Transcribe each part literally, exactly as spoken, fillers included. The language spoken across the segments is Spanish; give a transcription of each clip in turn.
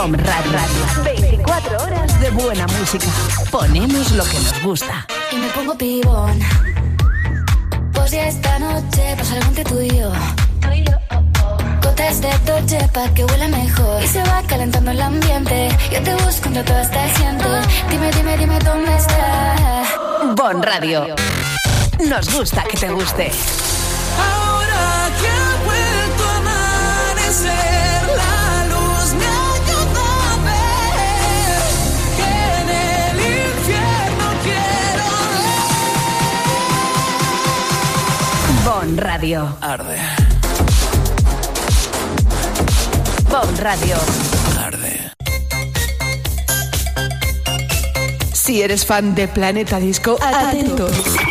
BOM Radio. veinticuatro horas de buena música. Ponemos lo que nos gusta. Y me pongo pibón. Pues ya esta noche pasa algo entre tú y yo. Gotas de Dolce pa' que huela mejor. Y se va calentando el ambiente. Yo te busco entre toda esta gente. Dime, dime, dime dónde estás. BOM Radio. Nos gusta que te guste. Ahora que ha vuelto a amanecer, la luz me ayuda a ver que en el infierno quiero ver. BOM Radio. Arde. BOM Radio. Arde. Si eres fan de Planeta Disco, atento.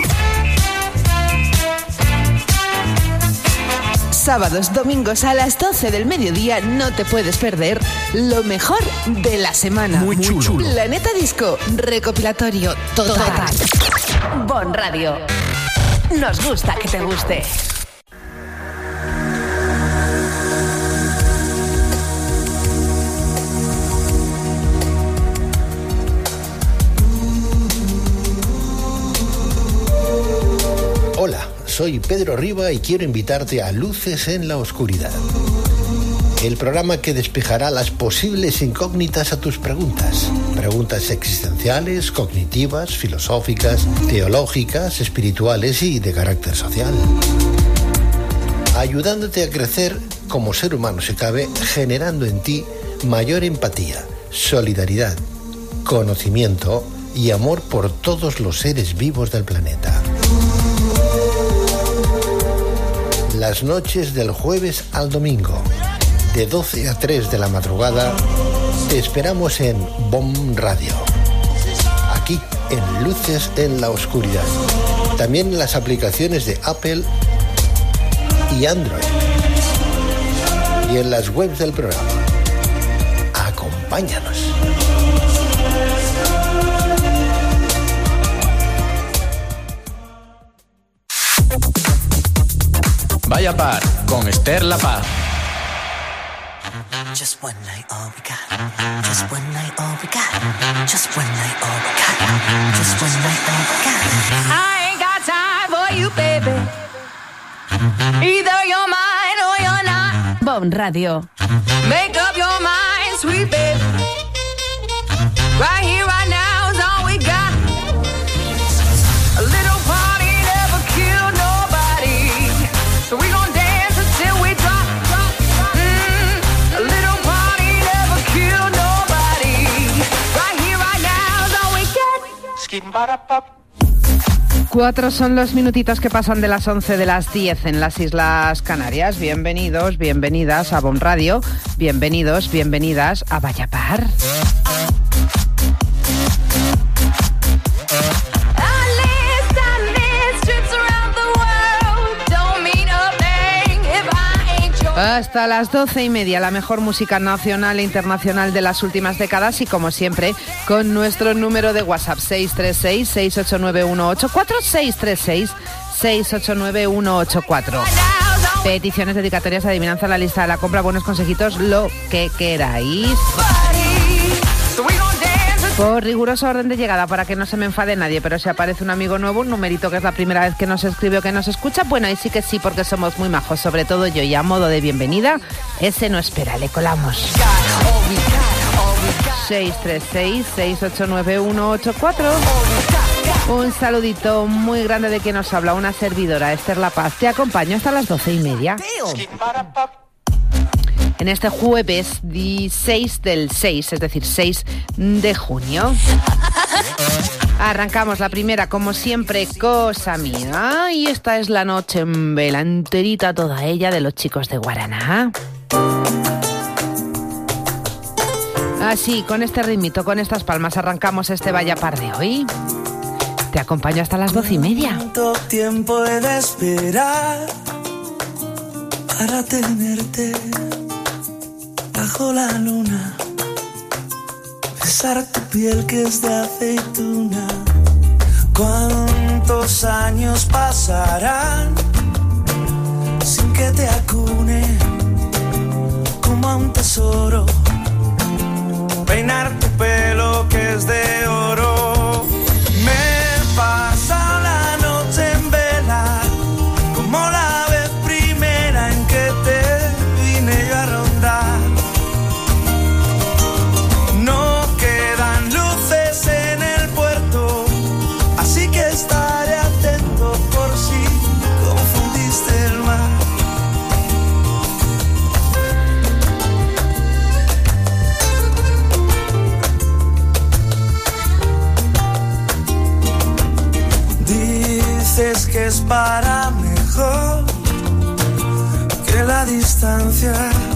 Sábados, domingos a las doce del mediodía no te puedes perder lo mejor de la semana. Muy chulo. Planeta Disco, recopilatorio total. total. BOM Radio. Nos gusta que te guste. Hola, soy Pedro Riba y quiero invitarte a Luces en la Oscuridad, el programa que despejará las posibles incógnitas a tus preguntas. Preguntas existenciales, cognitivas, filosóficas, teológicas, espirituales y de carácter social. Ayudándote a crecer como ser humano si cabe, generando en ti mayor empatía, solidaridad, conocimiento y amor por todos los seres vivos del planeta. Las noches del jueves al domingo, de doce a tres de la madrugada, te esperamos en BOM Radio. Aquí, en Luces en la Oscuridad. También en las aplicaciones de Apple y Android. Y en las webs del programa. Acompáñanos. Vaya Par, con Esther La Paz. Just one night, all we got. Just one night, all we got. Just one night, all we got. Just one night, all we got. I ain't got time for you, baby. Either you're mine or you're not. BOM Radio. Make up your mind, sweet baby. Right here, right now is all we got. A little party never killed nobody. So we gon' dance until we drop, drop, drop. Mm, a little party never killed nobody. Right here, right now is all we get. Cuatro son los minutitos que pasan de las once de las diez en las Islas Canarias. Bienvenidos, bienvenidas a BOM Radio. Bienvenidos, bienvenidas a Vaya Par. Hasta las doce y media, la mejor música nacional e internacional de las últimas décadas y como siempre, con nuestro número de WhatsApp seis tres seis, seis ocho nueve, uno ocho cuatro, seis tres seis, seis ocho nueve, uno ocho cuatro. Peticiones, dedicatorias, adivinanza, la lista de la compra, buenos consejitos, lo que queráis. Por riguroso orden de llegada, para que no se me enfade nadie, pero si aparece un amigo nuevo, un numerito que es la primera vez que nos escribe o que nos escucha, bueno, ahí sí que sí, porque somos muy majos, sobre todo yo, y a modo de bienvenida, ese no espera, le colamos. seis tres seis, seis ocho nueve, uno ocho cuatro. Un saludito muy grande de quien nos habla, una servidora, Esther La Paz. Te acompaño hasta las doce y media. En este jueves dieciséis del seis, es decir, seis de junio. Arrancamos la primera, como siempre, cosa mía. Y esta es la noche en vela, enterita toda ella, de los chicos de Guaraná. Así, con este ritmito, con estas palmas, arrancamos este Vaya Par de hoy. Te acompaño hasta las doce y media. ¿Cuánto tiempo he de esperar para tenerte bajo la luna? Besar tu piel que es de aceituna. ¿Cuántos años pasarán sin que te acune como a un tesoro peinar tu pelo que es de oro. Me pasa la noche en vela, como la vez primera en que te vine yo a rondar. No quedan luces en el puerto, así que estaré atento por si confundiste el mar. Dices que es para mejor, que la distancia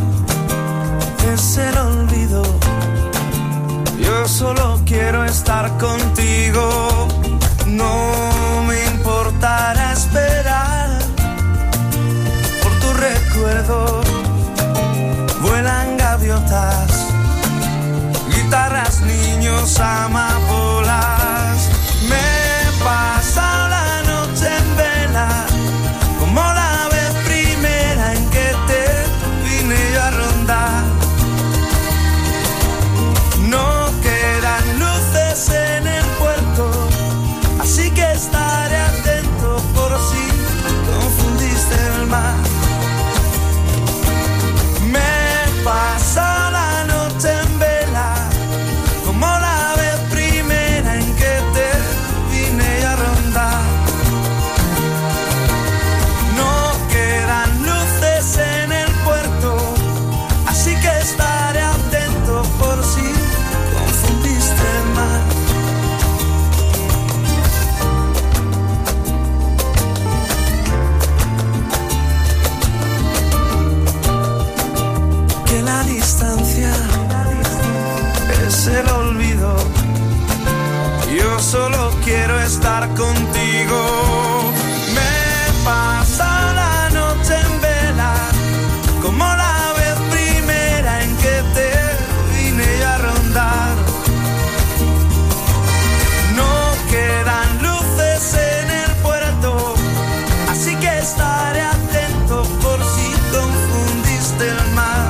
es el olvido. Yo solo quiero estar contigo, no me importará esperar por tu recuerdo. Vuelan gaviotas, guitarras, niños, amapolas. Me pasa la noche en vela, como la vez primera en que te vine yo a rondar. No quedan luces en el puerto, así que estaré atento por si confundiste el mar. Me pasa la noche en vela, como la vez primera en que te vine a rondar. No quedan luces en el puerto, así que estaré atento por si confundiste el mar. Que la distancia es el olvido. Yo solo quiero estar contigo. Me pasa la noche en vela, como la vez primera en que te vine a rondar. No quedan luces en el puerto, así que estaré atento por si confundiste el mar.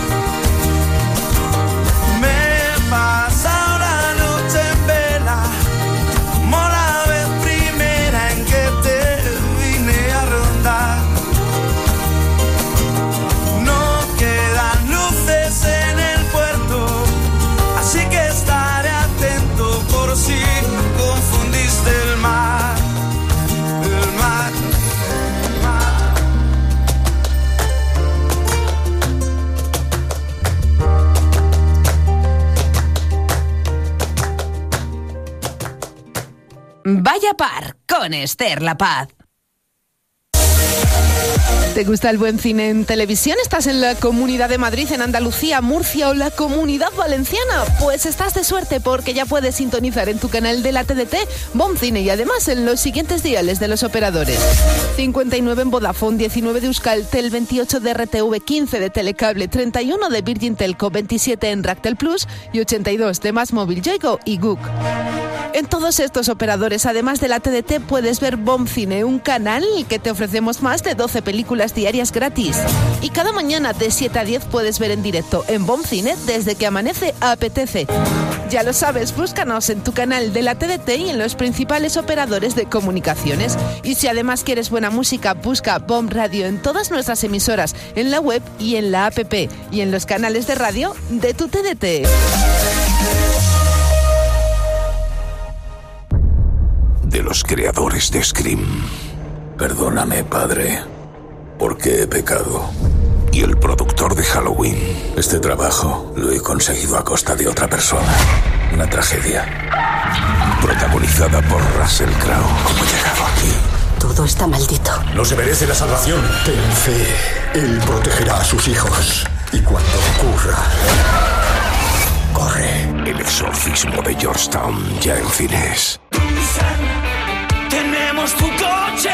Me pasa la noche en vela, como la vez primera en que te vine a rondar. No quedan luces en el puerto, así que estaré atento por si confundiste el mar. El mar, el mar. Vaya par con Esther La Paz. ¿Te gusta el buen cine en televisión? ¿Estás en la Comunidad de Madrid, en Andalucía, Murcia o la Comunidad Valenciana? Pues estás de suerte porque ya puedes sintonizar en tu canal de la T D T Bon Cine y además en los siguientes diales de los operadores: cincuenta y nueve en Vodafone, diecinueve de Euskaltel, veintiocho de R T V, quince de Telecable, treinta y uno de Virgin Telco, veintisiete en Ractel Plus y ochenta y dos de Más Móvil, Yoigo y Guk. En todos estos operadores, además de la T D T, puedes ver Bon Cine, un canal que te ofrecemos más de doce películas diarias gratis. Y cada mañana de siete a diez puedes ver en directo en Bon Cine desde que amanece apetece. Ya lo sabes, búscanos en tu canal de la T D T y en los principales operadores de comunicaciones. Y si además quieres buena música, busca Bon Radio en todas nuestras emisoras, en la web y en la app y en los canales de radio de tu T D T. De los creadores de Scream. Perdóname, padre, porque he pecado. Y el productor de Halloween. Este trabajo lo he conseguido a costa de otra persona. Una tragedia. Protagonizada por Russell Crowe. ¿Cómo he llegado aquí? Todo está maldito. No se merece la salvación. Ten fe. Él protegerá a sus hijos. Y cuando ocurra, corre. El exorcismo de Georgetown, ya en cines. Tenemos tu coche,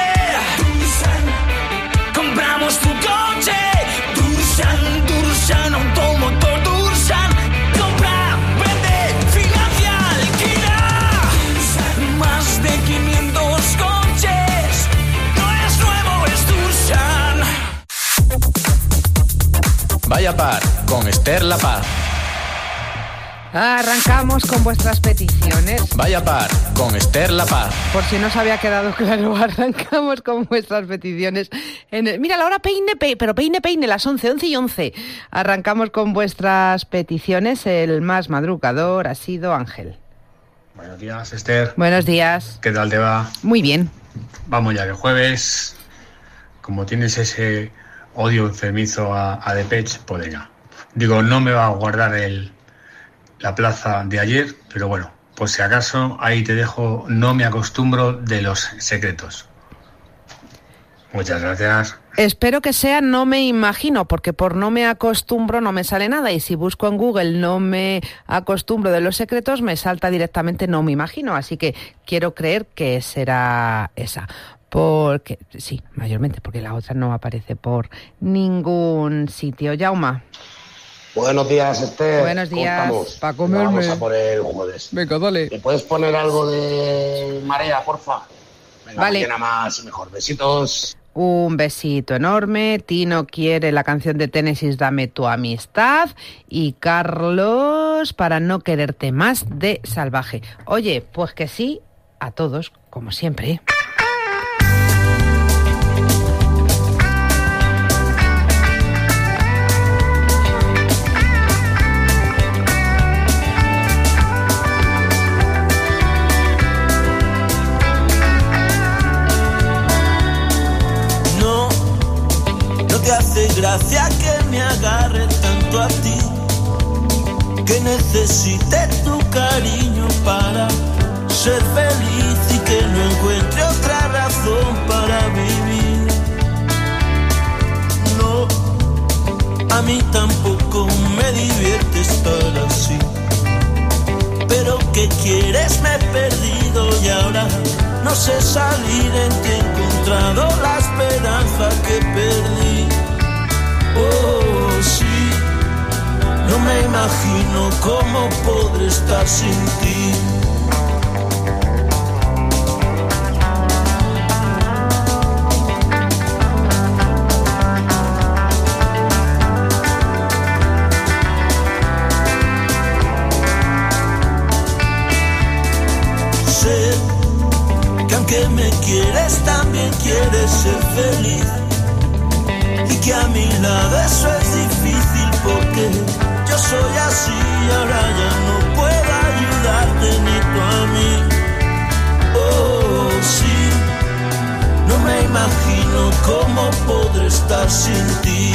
compramos tu coche, Dursan, Dursan, automotor Dursan, compra, vende, financia, alquila, más de quinientos coches, no es nuevo, es Dursan. Vaya par con Esther La Paz. Arrancamos con vuestras peticiones. Vaya par, con Esther La Paz. Por si no os había quedado claro, arrancamos con vuestras peticiones. En el... Mira, la hora peine, pe... pero peine, peine, las once, once y once. Arrancamos con vuestras peticiones. El más madrugador ha sido Ángel. Buenos días, Esther. Buenos días. ¿Qué tal te va? Muy bien. Vamos ya, que jueves, como tienes ese odio enfermizo a, a Depeche, pues venga. Digo, no me va a guardar el, la plaza de ayer, pero bueno, por si acaso, ahí te dejo No me acostumbro de Los Secretos. Muchas gracias. Espero que sea No me imagino, porque por No me acostumbro no me sale nada, y si busco en Google No me acostumbro de Los Secretos me salta directamente No me imagino, así que quiero creer que será esa. Porque sí, mayormente, porque la otra no aparece por ningún sitio. Yauma. Buenos días, Esther. Buenos días. Para comerme. Vamos a poner el jueves. Venga, dale. ¿Me puedes poner algo de Marea, porfa? Venga, vale. Mañana más y mejor. Besitos. Un besito enorme. Tino quiere la canción de Tennessee, Dame tu amistad. Y Carlos, Para no quererte más, de Salvaje. Oye, pues que sí, a todos, como siempre. Te hace gracia que me agarre tanto a ti, que necesite tu cariño para ser feliz y que no encuentre otra razón para vivir. No, a mí tampoco me divierte estar así, pero ¿qué quieres? Me he perdido y ahora no sé salir. En ti he encontrado la esperanza que perdí. Oh, sí, no me imagino cómo podré estar sin ti. Sé que aunque me quieres, también quieres ser feliz. Y que a mi lado eso es difícil porque yo soy así y ahora ya no puedo ayudarte ni tú a mí. Oh, sí, no me imagino cómo podré estar sin ti.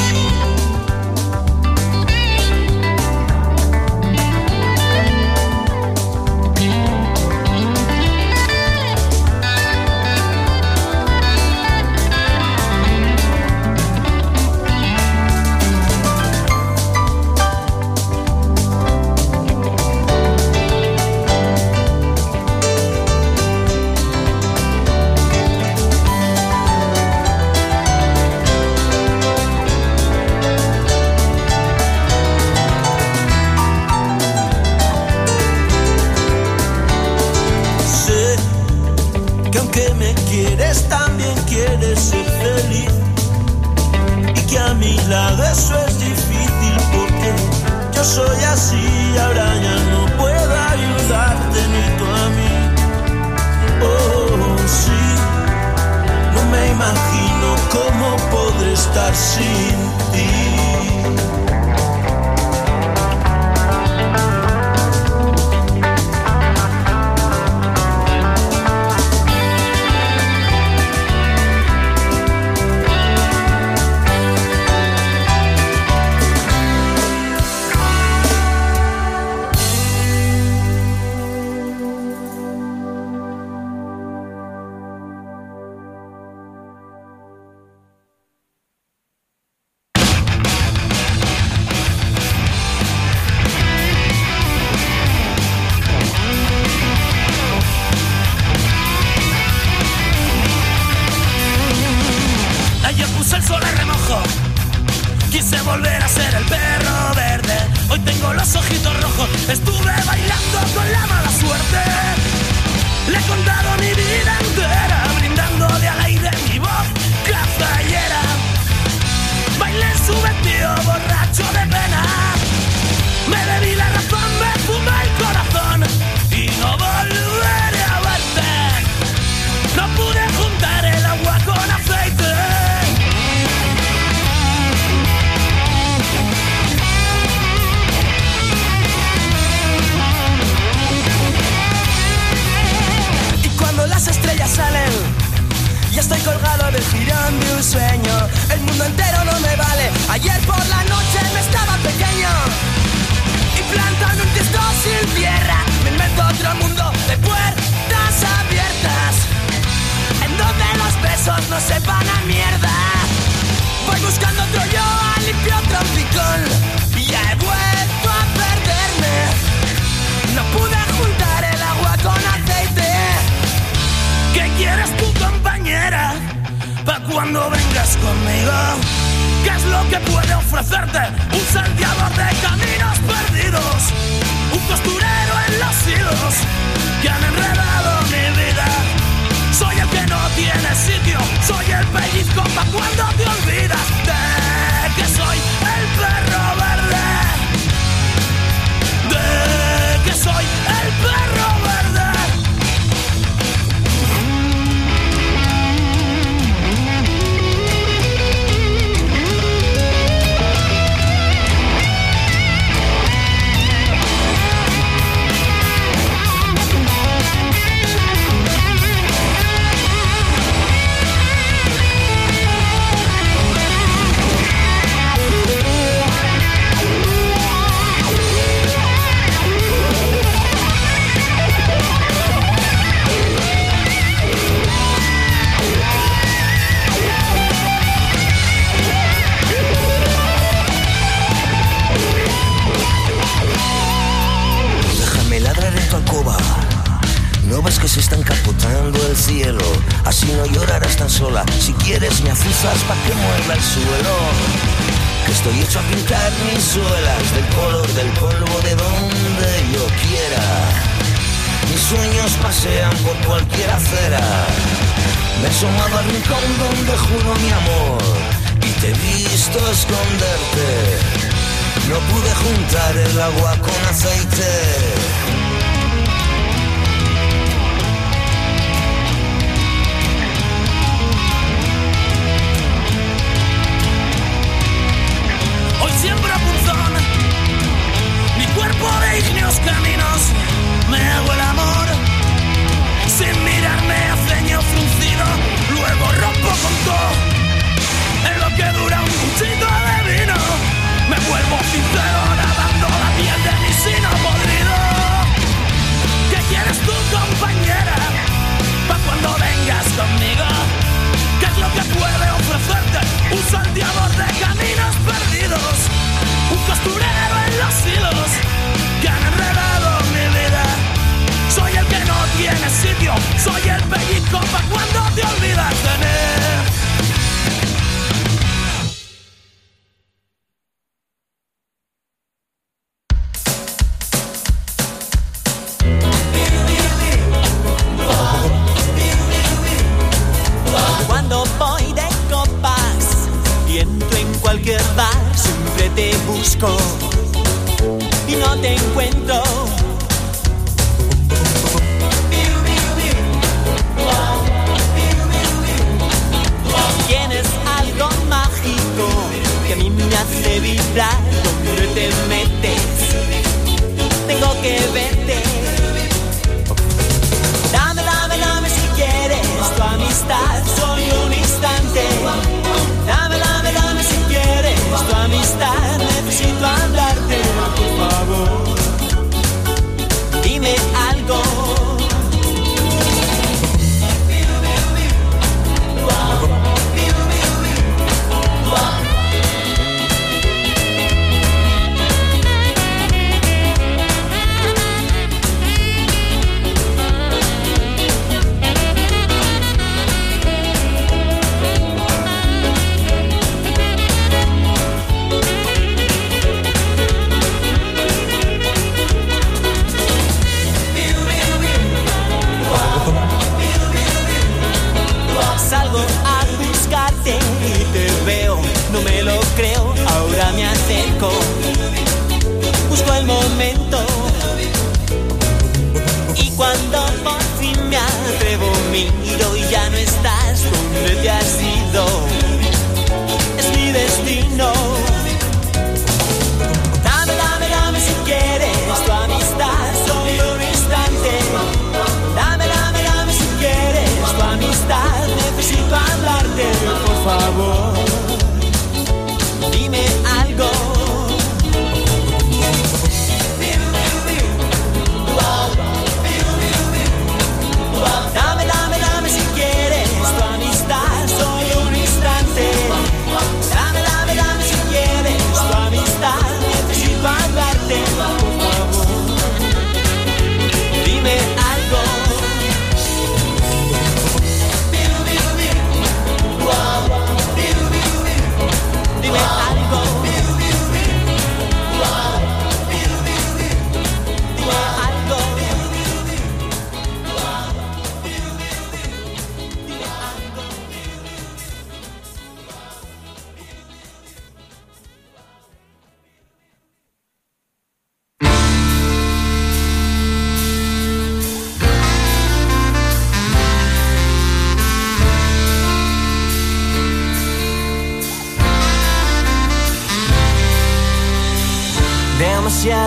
También quieres ser feliz y que a mi lado eso es difícil porque yo soy así y ahora ya no puedo ayudarte ni tú a mí. Oh, sí, no me imagino cómo podré estar sin ti. Borracho de pena, me bebí la razón, me fumé estoy colgado del jirón de un sueño. El mundo entero no me vale. Ayer por la noche me estaba pequeño y plantando un tiesto sin tierra. Me invento otro mundo de puertas abiertas, en donde los besos no sepan a mierda. Voy buscando otro yo, a limpio trompicón, y ya he vuelto a perderme. No pude juntar el agua con aceite. ¿Qué quieres tú, compañera, pa' cuando vengas conmigo? ¿Qué es lo que puede ofrecerte un salteador de caminos perdidos? Un costurero en los hilos que han enredado mi vida. Soy el que no tiene sitio, soy el pellizco pa' cuando te olvidas de que soy el perro verde. De que soy el perro verde. No ves que se está encapotando el cielo, así no llorarás tan sola. Si quieres me azuzas pa' que mueva el suelo, que estoy hecho a pintar mis suelas del color del polvo de donde yo quiera. Mis sueños pasean por cualquier acera. Me he asomado al rincón donde juro mi amor y te he visto esconderte. No pude juntar el agua con aceite. Siembra punzón, mi cuerpo de ígneos caminos, me hago el amor, sin mirarme a ceño fruncido, luego rompo con todo, en lo que dura un cuchito de vino, me vuelvo sincero nadando la piel de mi sino podrido. ¿Qué quieres tú, compañera, pa' cuando vengas conmigo? ¿Qué es lo que puede ofrecerte un salteador de caminos perdidos? Un costurero en los hilos que han enredado mi vida. Soy el que no tiene sitio, soy el pellizco pa' cuando te olvidas de mí. Cuando voy de copas y entro en cualquier bar, siempre te busco y no te encuentro. Tienes algo mágico que a mí me hace vibrar. Donde te metes, tengo que verte. Dame, dame, dame si quieres tu amistad, soy un instante. Dame, dame, dame si quieres tu amistad, necesito hablarte, por favor.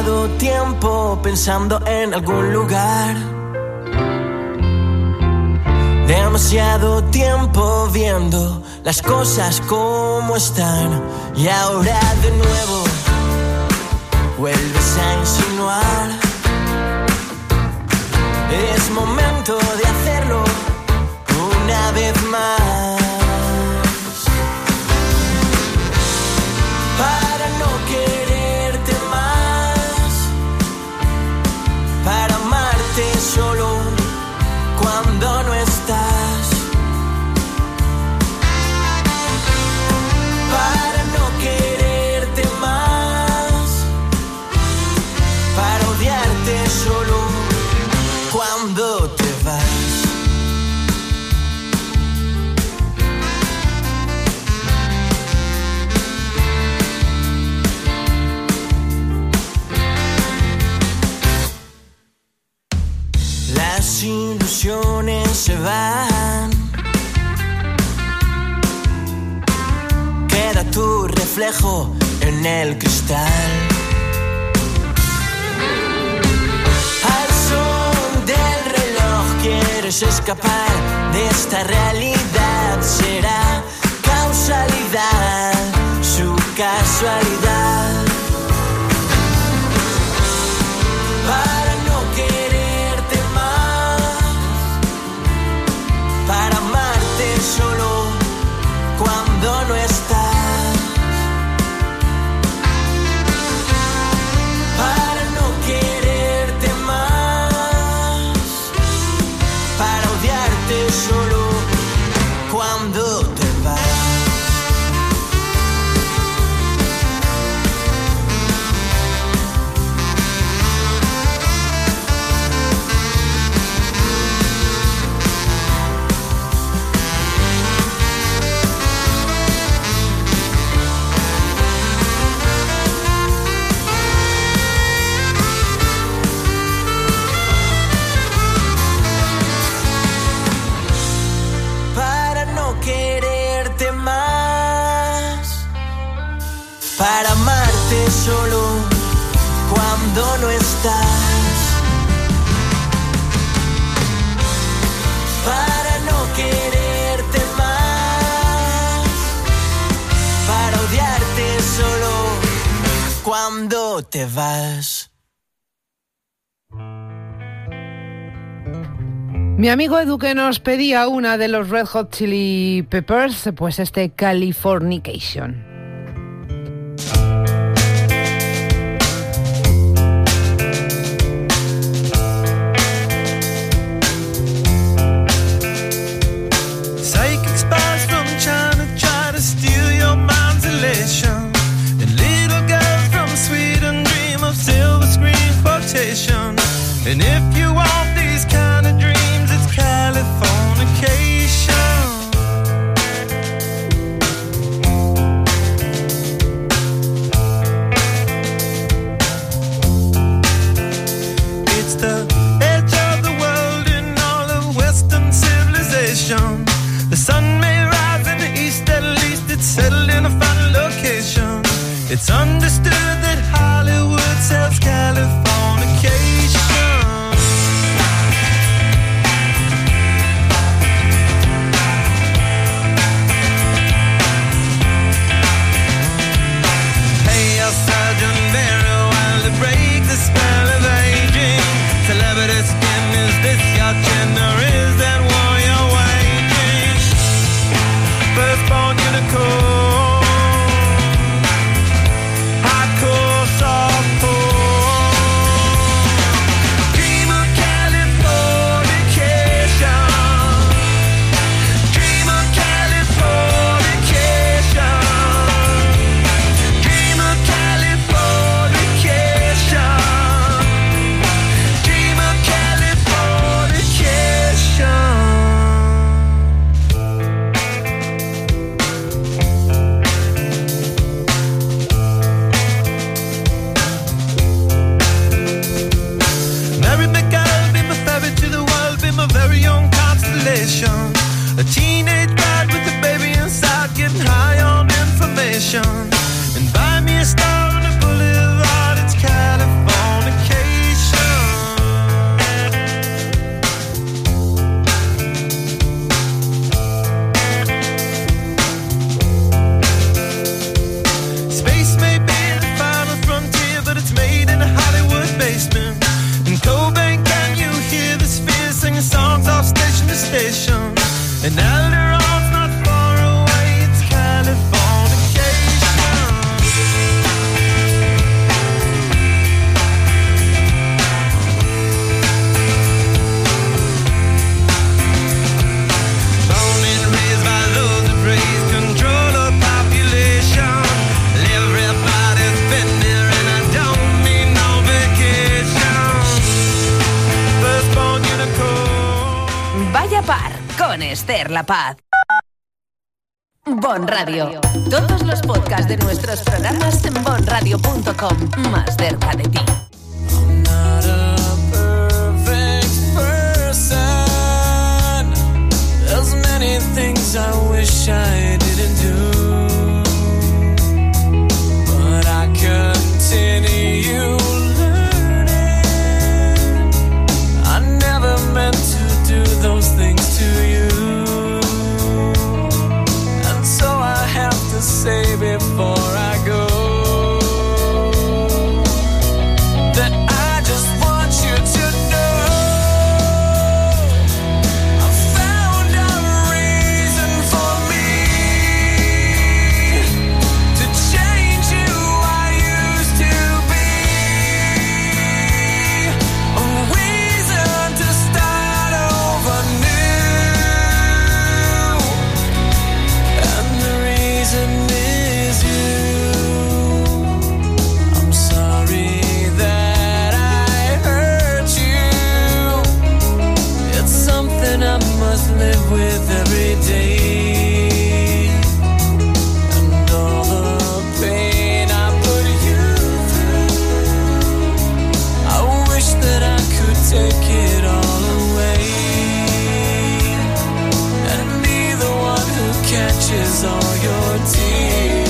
Demasiado tiempo pensando en algún lugar. Demasiado tiempo viendo las cosas como están. Y ahora de nuevo vuelves a insinuar. Es momento de hacerlo una vez más. Para no quererte más, para amarte solo cuando no estás, para no quererte más, para odiarte solo cuando te vas. Las ilusiones se van, queda tu reflejo en el cristal. Al son del reloj quieres escapar de esta realidad. Será causalidad, su casualidad. Para no quererte más, para amarte solo cuando no estás, para no quererte más, para odiarte solo cuando te vas. Para amarte solo cuando no estás, para no quererte más, para odiarte solo cuando te vas. Mi amigo Edu que nos pedía una de los Red Hot Chili Peppers, pues este Californication. And if you want these kind of dreams, it's Californication. It's the edge of the world in all of Western civilization. The sun may rise in the east, at least it's settled in a final location. It's understood that Hollywood sells Californication. Hardcore, softcore. con Esther La Paz. Bon Radio. Todos los podcasts de nuestros programas en bon radio punto com. Más cerca de ti. I'm not a perfect person. There's many things I wish I didn't do, but I continue learning. I never meant to do those things to you, and so I have to say before I go that I just want you to know I found a reason for me to change who I used to be, a reason to start over new, and the reason is you. I'm sorry that I hurt you. It's something I must live with every day, and all the pain I put you through, I wish that I could take it all away and be the one who catches all your tears.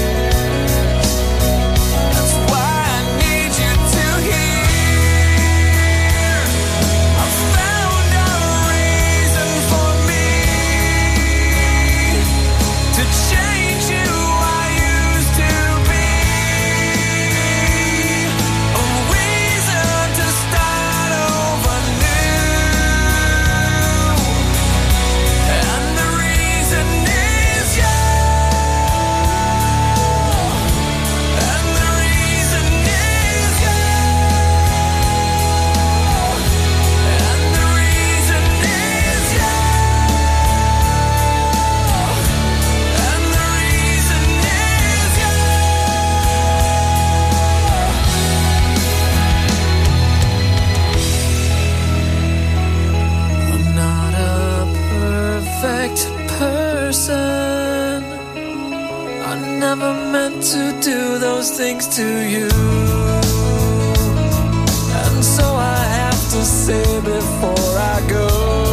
That's why I need you to hear I found a reason for me to change who I used to be, a reason to start over new, and the reason is you, and the reason is you, and the reason is you, and the reason is you. I'm not a perfect person. I never meant to do those things to you, and so I have to say before I go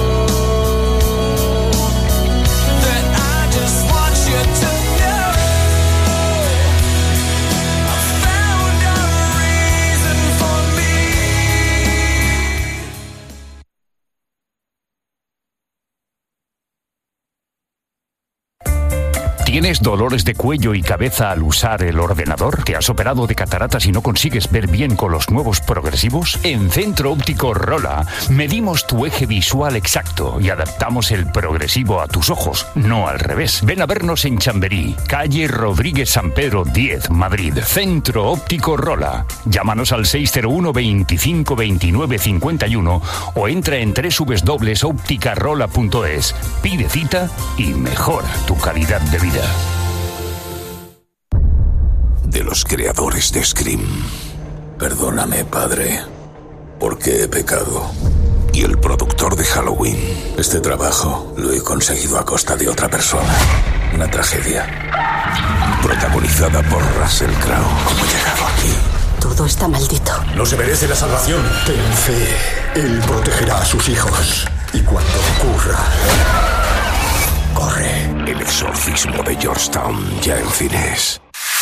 that I just want you to know I found a reason for me. ¿Tienes dolores de cuello y cabeza al usar el ordenador? ¿Te has operado de cataratas y no consigues ver bien con los nuevos progresivos? En Centro Óptico Rola medimos tu eje visual exacto y adaptamos el progresivo a tus ojos, no al revés. Ven a vernos en Chamberí, calle Rodríguez San Pedro diez, Madrid. Centro Óptico Rola. Llámanos al seis cero uno, veinticinco, veintinueve, cincuenta y uno o entra en doble u doble u doble u punto ópticarola punto es. Pide cita y mejora tu calidad de vida. De los creadores de Scream. Perdóname, padre, porque he pecado. Y el productor de Halloween. Este trabajo lo he conseguido a costa de otra persona. Una tragedia. Protagonizada por Russell Crowe. ¿Cómo he llegado aquí? Todo está maldito. No se merece la salvación. Ten fe. Él protegerá a sus hijos. Y cuando ocurra... corre. El exorcismo de Georgetown, ya en cines.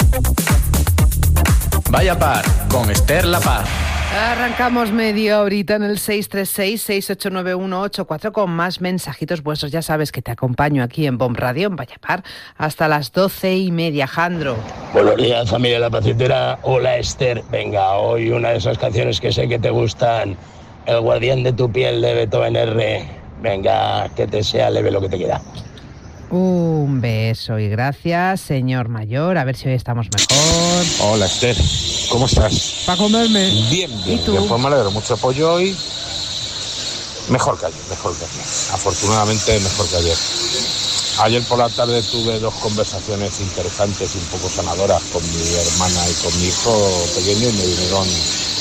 Vaya par, con Esther La Paz. Arrancamos media horita en el seis tres seis, seis ocho nueve uno ocho cuatro con más mensajitos vuestros. Ya sabes que te acompaño aquí en Bon Radio, en Vaya Par, hasta las doce y media. Jandro. Buenos días, familia La Pacitera. Hola, Esther. Venga, hoy una de esas canciones que sé que te gustan. El guardián de tu piel de Beethoven R. Venga, que te sea leve lo que te queda. Un beso y gracias, señor mayor. A ver si hoy estamos mejor. Hola, Esther. ¿Cómo estás? Para comerme. Bien, bien. ¿Y tú? Bien, pues me alegro mucho. Apoyo hoy. Mejor que ayer, mejor que ayer. Afortunadamente, mejor que ayer. Ayer por la tarde tuve dos conversaciones interesantes y un poco sanadoras con mi hermana y con mi hijo pequeño y me vinieron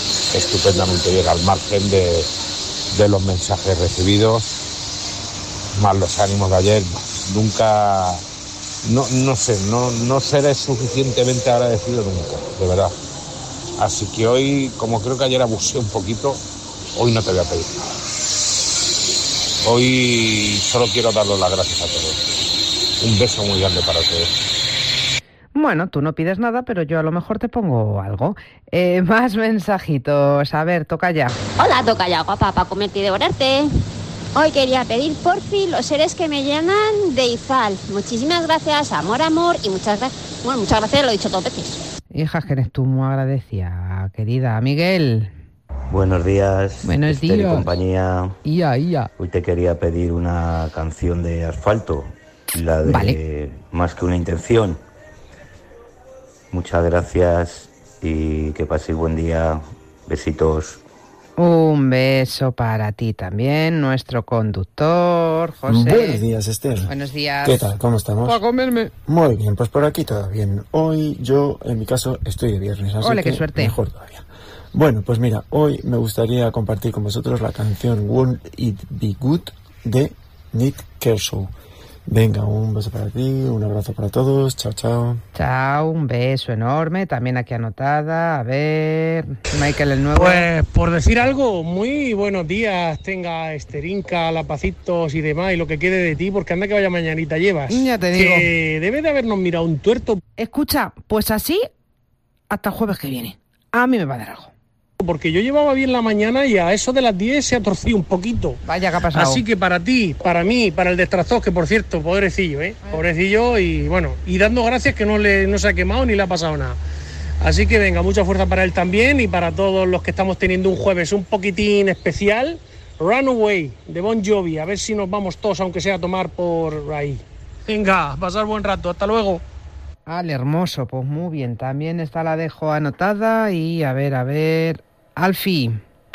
estupendamente bien al margen de, de los mensajes recibidos. más los ánimos de ayer. Nunca, no, no sé, no, no seré suficientemente agradecido nunca, de verdad. Así que hoy, como creo que ayer abusé un poquito, hoy no te voy a pedir nada. Hoy solo quiero daros las gracias a todos. Un beso muy grande para todos. Bueno, tú no pides nada, pero yo a lo mejor te pongo algo. Eh, más mensajitos. A ver, toca ya. Hola, toca ya, guapa, para comerte y devorarte. Hoy quería pedir por fin los seres que me llenan de Izal. Muchísimas gracias, amor, amor, y muchas gracias. Bueno, muchas gracias, lo he dicho dos veces. Hija, que eres tú muy agradecida, querida. Miguel. Buenos días. Buenos Esther días. Y compañía. Ia, ia. Hoy te quería pedir una canción de Asfalto, la de Vale. Más que una intención. Muchas gracias y que paséis buen día. Besitos. Un beso para ti también, nuestro conductor, José. Buenos días, Esther. Buenos días. ¿Qué tal? ¿Cómo estamos? Para comerme. Muy bien, pues por aquí todo bien. Hoy yo, en mi caso, estoy de viernes, así Ole, que qué suerte. mejor todavía. Bueno, pues mira, hoy me gustaría compartir con vosotros la canción Won't It Be Good de Nick Kershaw. Venga, un beso para ti, un abrazo para todos, chao, chao. Chao, un beso enorme, también aquí anotada. A ver, Michael el nuevo. Pues por decir algo, muy buenos días tenga Esterinca, Lapacitos y demás, y lo que quede de ti, porque anda que vaya mañanita llevas. Ya te digo. Que debe de habernos mirado un tuerto. Escucha, pues así hasta el jueves que viene. A mí me va a dar algo. Porque yo llevaba bien la mañana y a eso de las diez se ha torcido un poquito. Vaya, ¿qué ha pasado? Así que para ti, para mí, para el destrozor, que por cierto, pobrecillo, ¿eh? Pobrecillo y bueno, y dando gracias que no, le, no se ha quemado ni le ha pasado nada. Así que venga, mucha fuerza para él también y para todos los que estamos teniendo un jueves un poquitín especial. Runaway, de Bon Jovi, a ver si nos vamos todos, aunque sea a tomar por ahí. Venga, pasar buen rato, hasta luego. Al hermoso, pues muy bien. También está la dejo anotada y a ver, a ver... Alfie.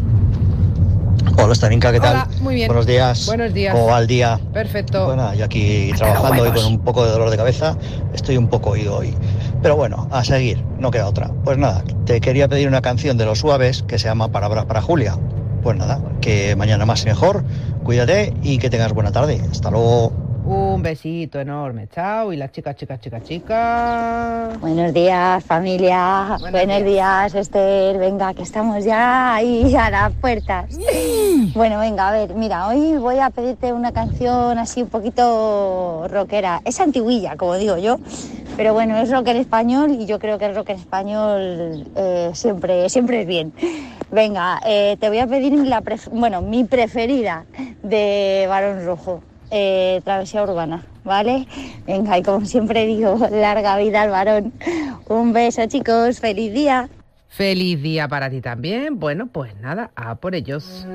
Hola, Starinka, ¿qué tal? Hola, muy bien. Buenos días. Buenos días. ¿Cómo va el día? Perfecto. Bueno, yo aquí Hasta trabajando los y con huevos. un poco de dolor de cabeza. Estoy un poco oído hoy. Pero bueno, a seguir, no queda otra. Pues nada, te quería pedir una canción de Los Suaves que se llama Palabra para Julia. Pues nada, que mañana más y mejor. Cuídate y que tengas buena tarde. Hasta luego. Un besito enorme. Chao. Y la chica, chica, chica, chica. Buenos días, familia. Buenos Buenos, días. días. Esther. Venga, que estamos ya ahí a las puertas. Bueno, venga, a ver, mira, hoy voy a pedirte una canción así un poquito rockera. Es antiguilla, como digo yo, pero bueno, es rock en español y yo creo que el rock en español eh, siempre, siempre es bien. Venga, eh, te voy a pedir la pref- bueno, mi preferida de Barón Rojo. Eh, Travesía Urbana, ¿vale? Venga, y como siempre digo, larga vida al varón. Un beso, chicos, feliz día. Feliz día para ti también. Bueno, pues nada, a por ellos.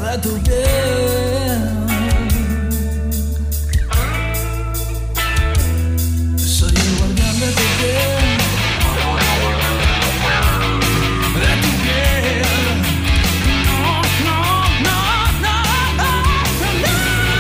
de tu piel. Soy el guardián de tu piel. De tu piel. No, no, no, no, no, no.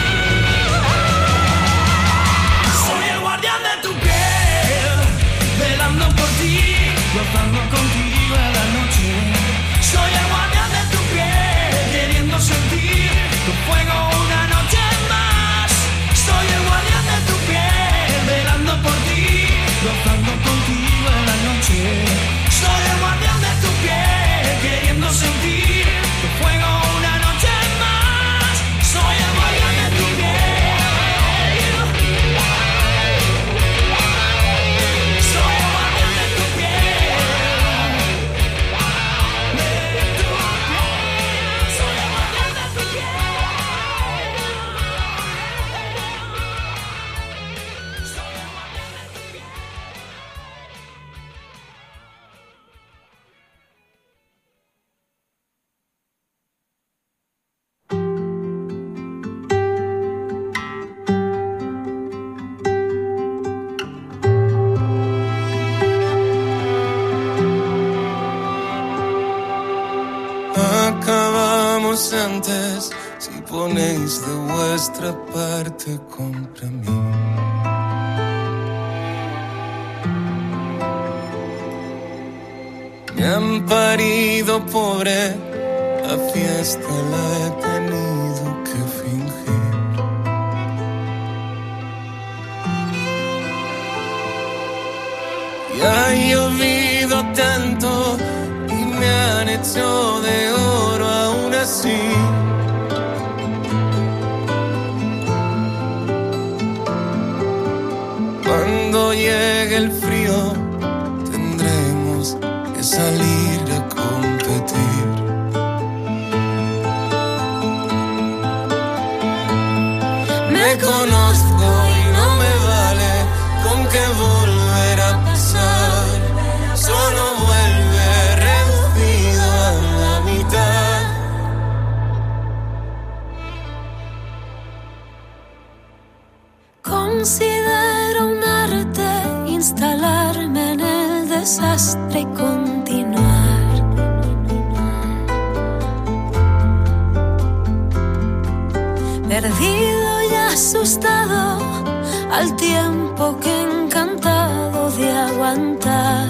Soy el guardián de tu piel, velando por ti, gozando contigo a la noche. Soy el guardián de tu piel, queriendo sentir tu fuego una noche más. Soy el guardián de tu piel, velando por ti, gozando contigo en la noche. Soy el guardián de tu piel, queriendo sentir tu fuego una noche más. Soy el guardián de tu piel. Soy el guardián de tu piel. Acabamos antes si ponéis de vuestra parte contra mí. Me han parido pobre, la fiesta la he tenido que fingir. Y ha llovido tanto y me han hecho de oro aún así. Cuando llegue el frío tendremos que salir a competir. Me conozco y no me vale con que volver a pasar. Solo vuelve reducido a la mitad. Considero un arte instalarme en el desastre y continuar. Perdido y asustado al tiempo que encantado de aguantar.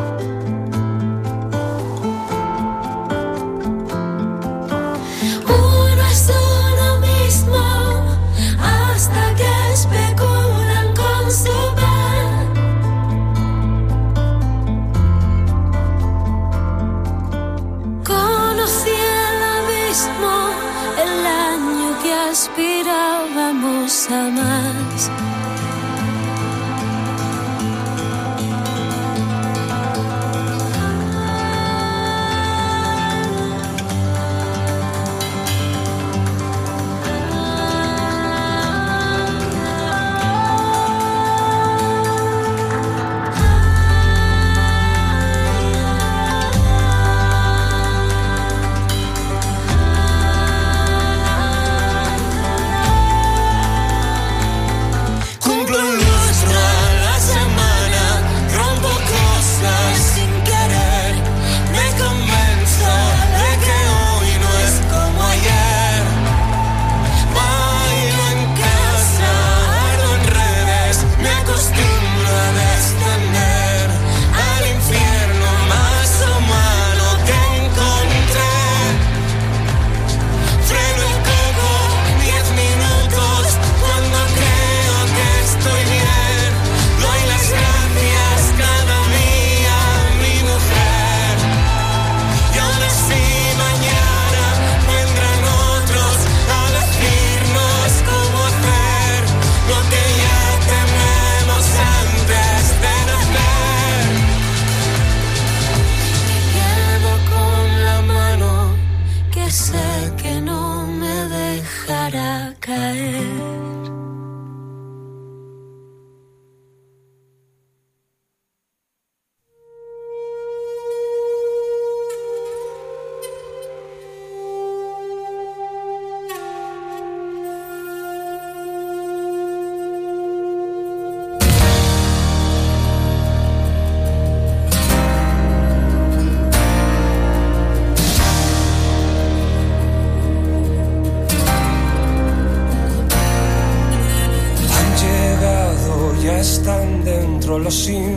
Uno es uno mismo hasta que especulan con su pan. Conocí el abismo el año que aspirábamos a más.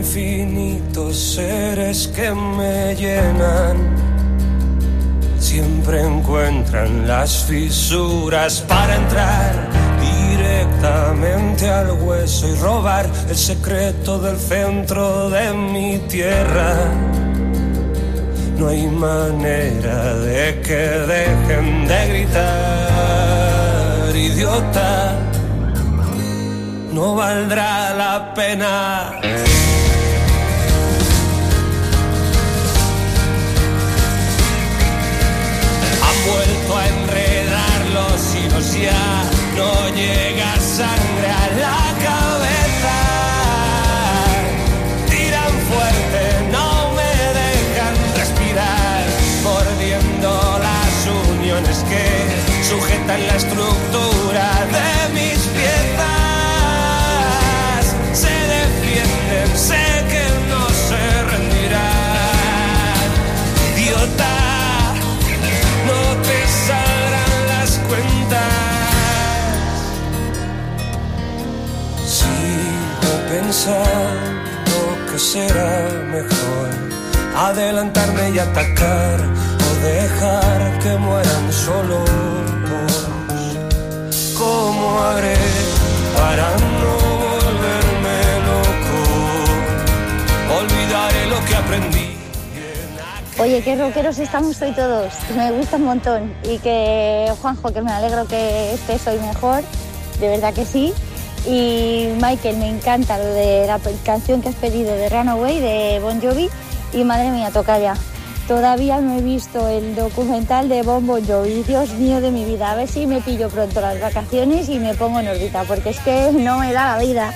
infinitos seres que me llenan siempre encuentran las fisuras para entrar directamente al hueso y robar el secreto del centro de mi tierra. No hay manera de que dejen de gritar, idiota. No valdrá la pena. Han vuelto a enredar los hilos, ya no llega sangre a la cabeza. Tiran fuerte, no me dejan respirar, mordiendo las uniones que sujetan la estructura de mis piezas. Se defienden, sé que no se rendirán. Idiota, no te saldrán las cuentas. Sigo pensando que será mejor adelantarme y atacar o dejar que mueran solos. ¿Cómo haré para no volverme loco? Olvidaré lo que aprendí. Oye, qué rockeros estamos hoy todos. Me gusta un montón. Y que, Juanjo, que me alegro que estés hoy mejor. De verdad que sí. Y Michael, me encanta lo de la canción que has pedido de Runaway, de Bon Jovi. Y madre mía, toca ya. Todavía no he visto el documental de Bon Bon Jovi. Dios mío de mi vida. A ver si me pillo pronto las vacaciones y me pongo en órbita, porque es que no me da la vida.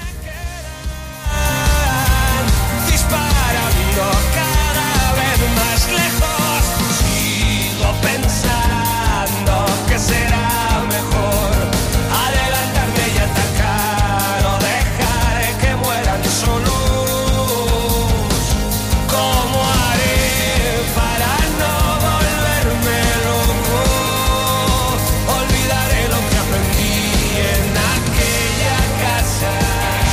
Más lejos, sigo pensando que será mejor adelantarme y atacar o dejar que mueran solos. ¿Cómo haré para no volverme loco? Olvidaré lo que aprendí en aquella casa.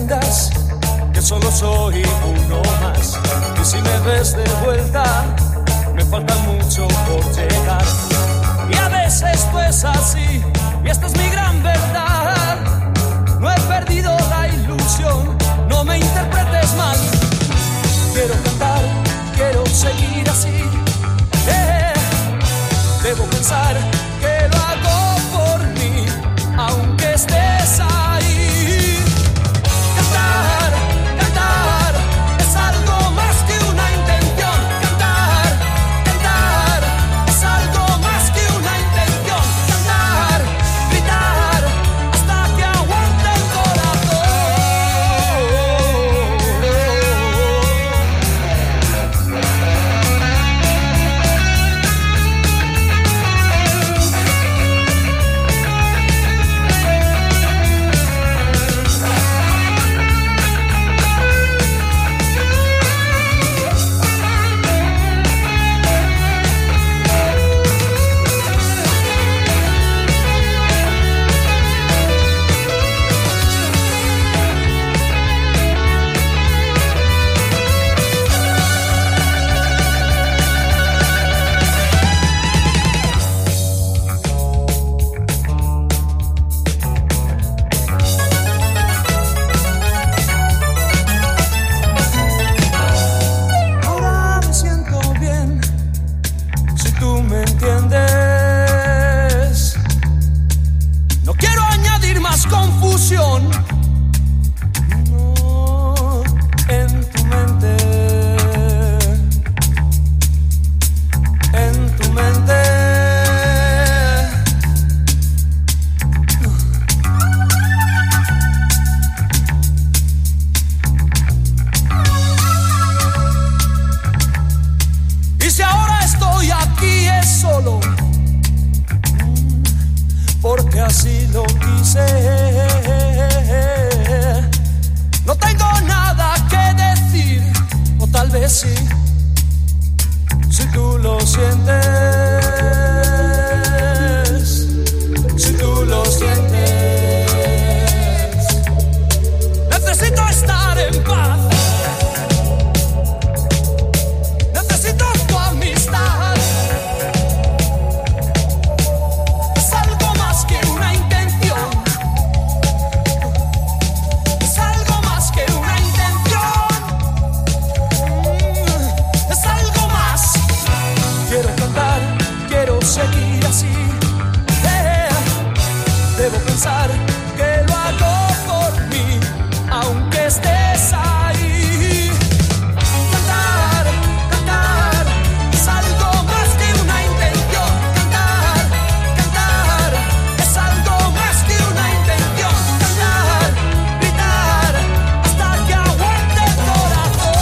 entiendas que solo soy uno más. Y si me ves de vuelta, me falta mucho por llegar. Y a veces esto es así, y esta es mi gran verdad. No he perdido la ilusión, no me interpretes mal. Quiero cantar, quiero seguir así. Eh, debo pensar que lo hago por mí, aunque estés ahí. Cantar, cantar, es algo más que una intención. Cantar, cantar, es algo más que una intención. Cantar, gritar, hasta que aguante el corazón. Ahora me siento bien, si tú me entiendes. No quiero añadir más confusión. No, en tu mente, en tu mente. Y si ahora estoy aquí es solo porque así lo quise. No tengo nada que decir, o tal vez sí, si tú lo sientes, si tú lo sientes. Necesito estar en paz. Necesito tu amistad. Es algo más que una intención. Es algo más que una intención. Mm, Es algo más. Quiero cantar, quiero seguir así. Eh, Debo pensar que lo hago por mí, aunque estés ahí. Cantar, cantar, es algo más que una intención. Cantar, cantar, es algo más que una intención. Cantar, gritar, hasta que aguante el corazón.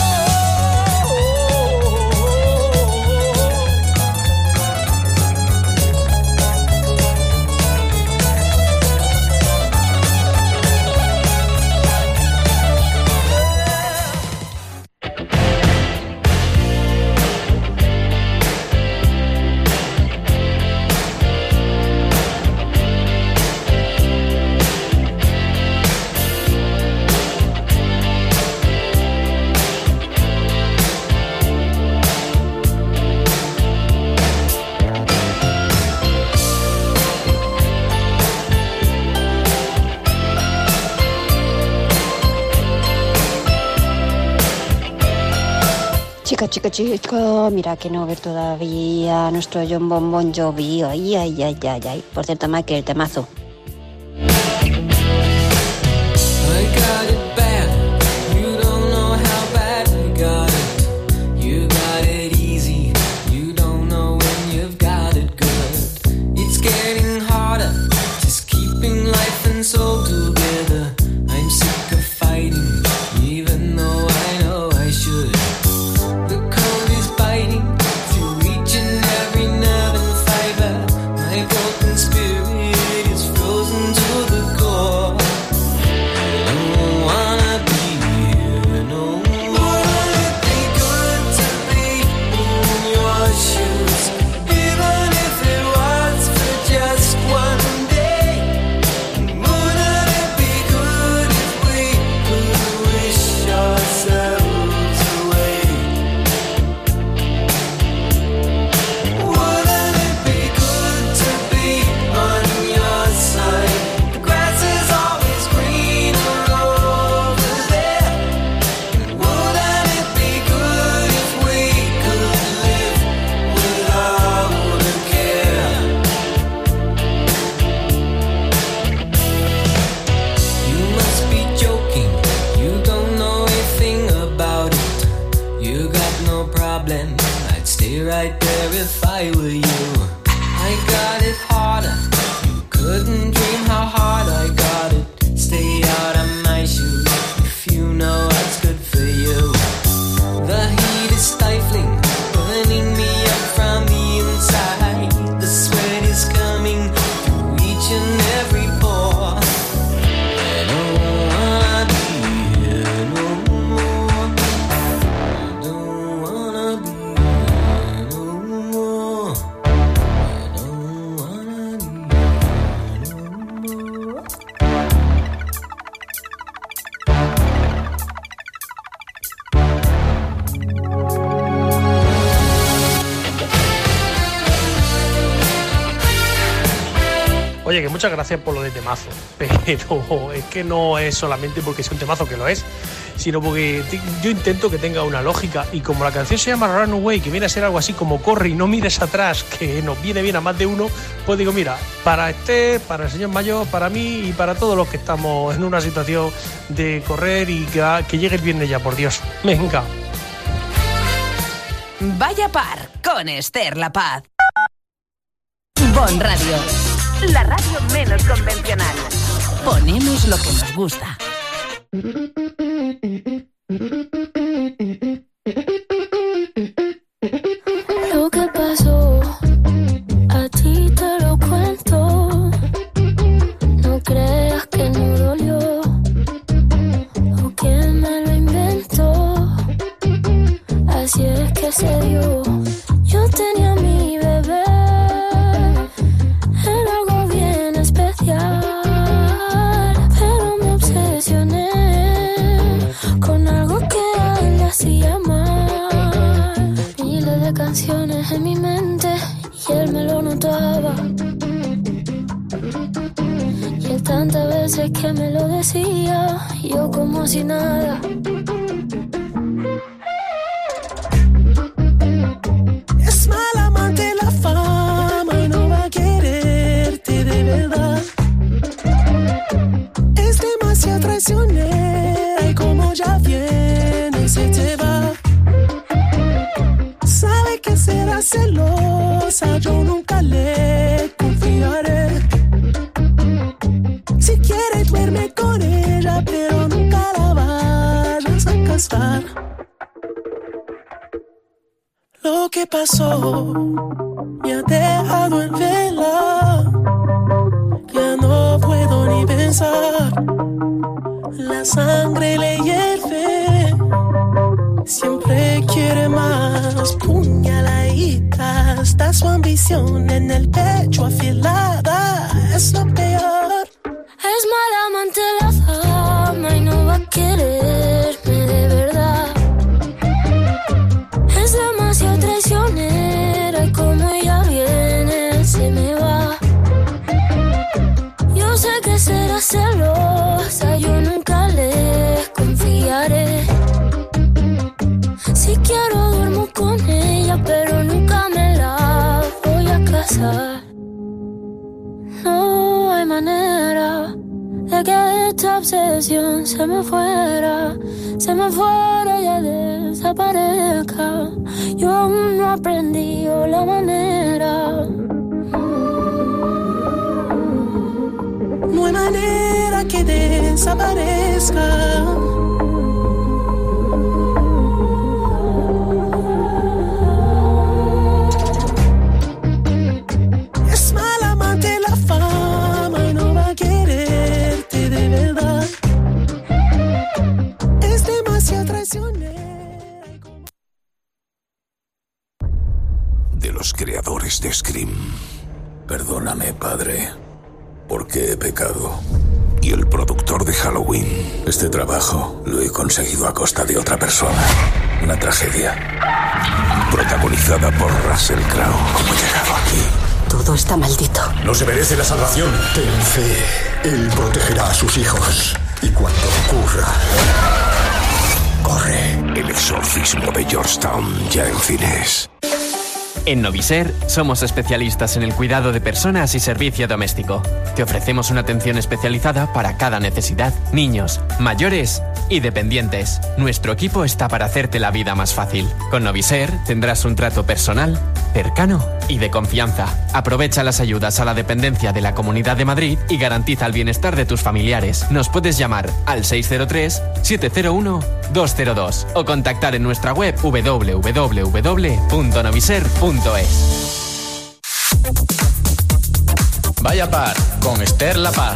Chica, chica, chica, mira que no ver todavía nuestro John Bon Bon Jovi. Ay, ay, ay, ay, ay. Por cierto, Michael, temazo. I got it bad. You don't know how bad I got it. You got it easy. You don't know when you've got it good. It's getting harder, just keeping life and soul together. I'm sick of fighting, even though I know I should. The cold is biting through each and every nerve and fiber. My broken spirit is free. right there if I were you. I got it harder. You couldn't dream how hard I got it. Stay out of my shoes if you know what's good for you. The heat is stifling, burning me up from the inside. The sweat is coming through each and every pore. I don't wanna be here no more. I don't wanna be here no more. I don't wanna be here no more. Oye, que muchas gracias por lo de temazo, pero es que no es solamente porque sea un temazo, que lo es, sino porque te- yo intento que tenga una lógica, y como la canción se llama Runaway, que viene a ser algo así como corre y no mires atrás, que nos viene bien a más de uno, pues digo, mira, para Esther, para el señor mayor, para mí y para todos los que estamos en una situación de correr y que, que llegue el viernes ya, por Dios. Venga. Vaya par con Esther La Paz. Bon Radio, la radio menos convencional. Ponemos lo que nos gusta. Lo que pasó, a ti te lo cuento. No creas que no dolió o que me lo inventó. Así es que se dio. Yo tenía a mi bebé, era algo bien especial, pero me obsesioné con algo que a él le hacía mal. Miles de canciones en mi mente y él me lo notaba. Y él tantas veces que me lo decía, yo como si nada. Es mala amante la fama y no va a quererte de verdad. Es demasiado traicionera y como ya viene se te va. Sabe que será celosa, yo nunca le confiaré. Si quiere duerme con ella, pero nunca la vayas a casar. Lo que pasó me ha dejado en vela. Ya no puedo ni pensar. La sangre le hierve. Siempre quiere más. Puñaladita. Está su ambición en el pecho afilada. Es lo peor. Es mala amante la fama y no va a quererme de verdad. Es demasiado traicionera y como ella viene se me va. Yo sé que será celosa, yo nunca le confiaré. Si quiero duermo con ella, pero nunca me la voy a casar. No hay manera de que esta obsesión se me fuera, se me fuera y ya desaparezca. Yo aún no he aprendido la manera. No hay manera que desaparezca. Es mala amante la fama y no va a quererte de verdad. Es demasiado traicionera. De los creadores de Scream. Perdóname, padre, porque he pecado. Y el productor de Halloween. Este trabajo lo he conseguido a costa de otra persona. Una tragedia. Protagonizada por Russell Crowe. ¿Cómo he llegado aquí? Todo está maldito. No se merece la salvación. Ten fe. Él protegerá a sus hijos. Y cuando ocurra... Corre. El exorcismo de Georgetown, ya en cines. En Noviser somos especialistas en el cuidado de personas y servicio doméstico. Te ofrecemos una atención especializada para cada necesidad, niños, mayores y dependientes. Nuestro equipo está para hacerte la vida más fácil. Con Noviser tendrás un trato personal, cercano y de confianza. Aprovecha las ayudas a la dependencia de la Comunidad de Madrid y garantiza el bienestar de tus familiares. Nos puedes llamar al seis cero tres, siete cero uno, dos cero dos o contactar en nuestra web doble u doble u doble u punto noviser punto es. Vaya par con Esther La Paz.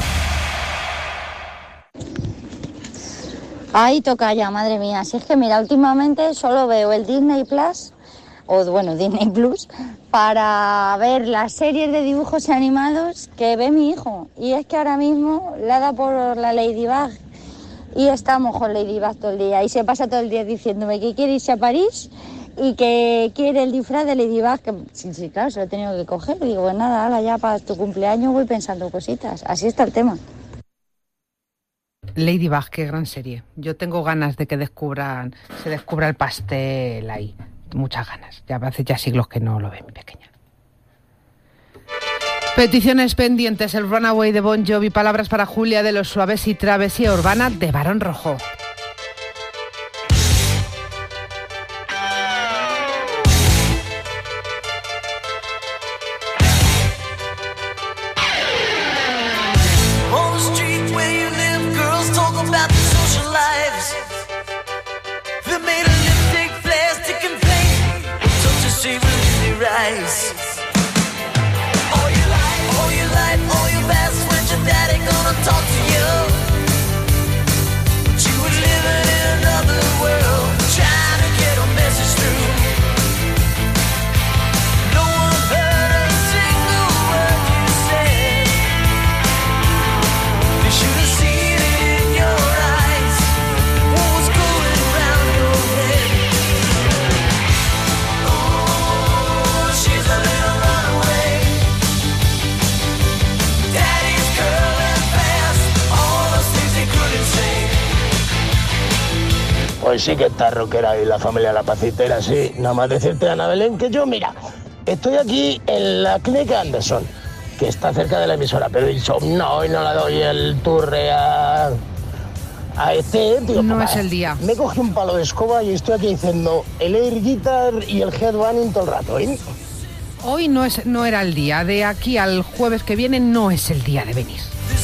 Ay, toca ya, madre mía. Si es que mira, últimamente solo veo el Disney Plus, o bueno, Disney Plus, para ver las series de dibujos animados que ve mi hijo. Y es que ahora mismo le ha dado por la Ladybug y estamos con Ladybug todo el día. Y se pasa todo el día diciéndome que quiere irse a París y que quiere el disfraz de Ladybug. Que, sí, sí, claro, se lo he tenido que coger. Digo, pues nada, ahora ya para tu cumpleaños voy pensando cositas. Así está el tema. Ladybug, qué gran serie. Yo tengo ganas de que descubran, se descubra el pastel ahí. Muchas ganas. Ya hace ya siglos que no lo ve mi pequeña. Peticiones pendientes, el Runaway de Bon Jovi, palabras para Julia de Los Suaves y Travesía Urbana de Barón Rojo. All your life, all your life, all your best friends, your daddy gonna talk to you. But you were living in another world, trying to get a message through. No one heard a single word you said. They should have seen it in your eyes, what was going around your head. Oh, she's a little Pues sí que está rockera y la familia La Pacitera, sí. Nada más decirte, Ana Belén, que yo, mira, estoy aquí en la clínica Anderson, que está cerca de la emisora, pero he dicho, no, hoy no la doy el turre a, a este, tío. No papá, es el día. Me cogí un palo de escoba y estoy aquí diciendo el air guitar y el headbanging todo el rato, ¿eh? Hoy no, es, no era el día. De aquí al jueves que viene no es el día de venir.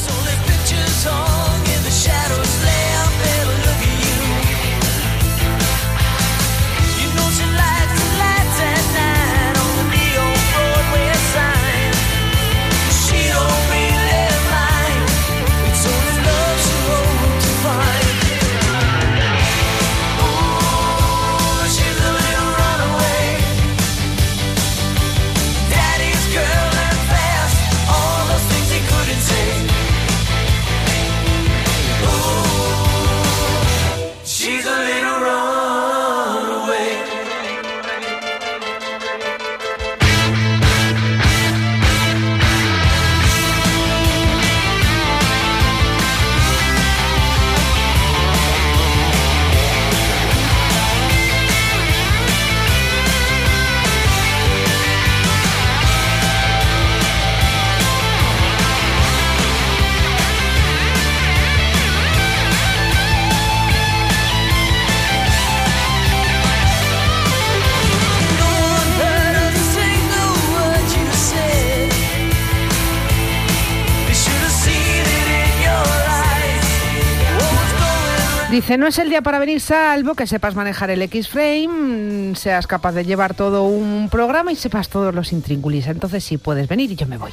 Dice, no es el día para venir, salvo que sepas manejar el X-Frame, seas capaz de llevar todo un programa y sepas todos los intríngulis. Entonces sí puedes venir y yo me voy.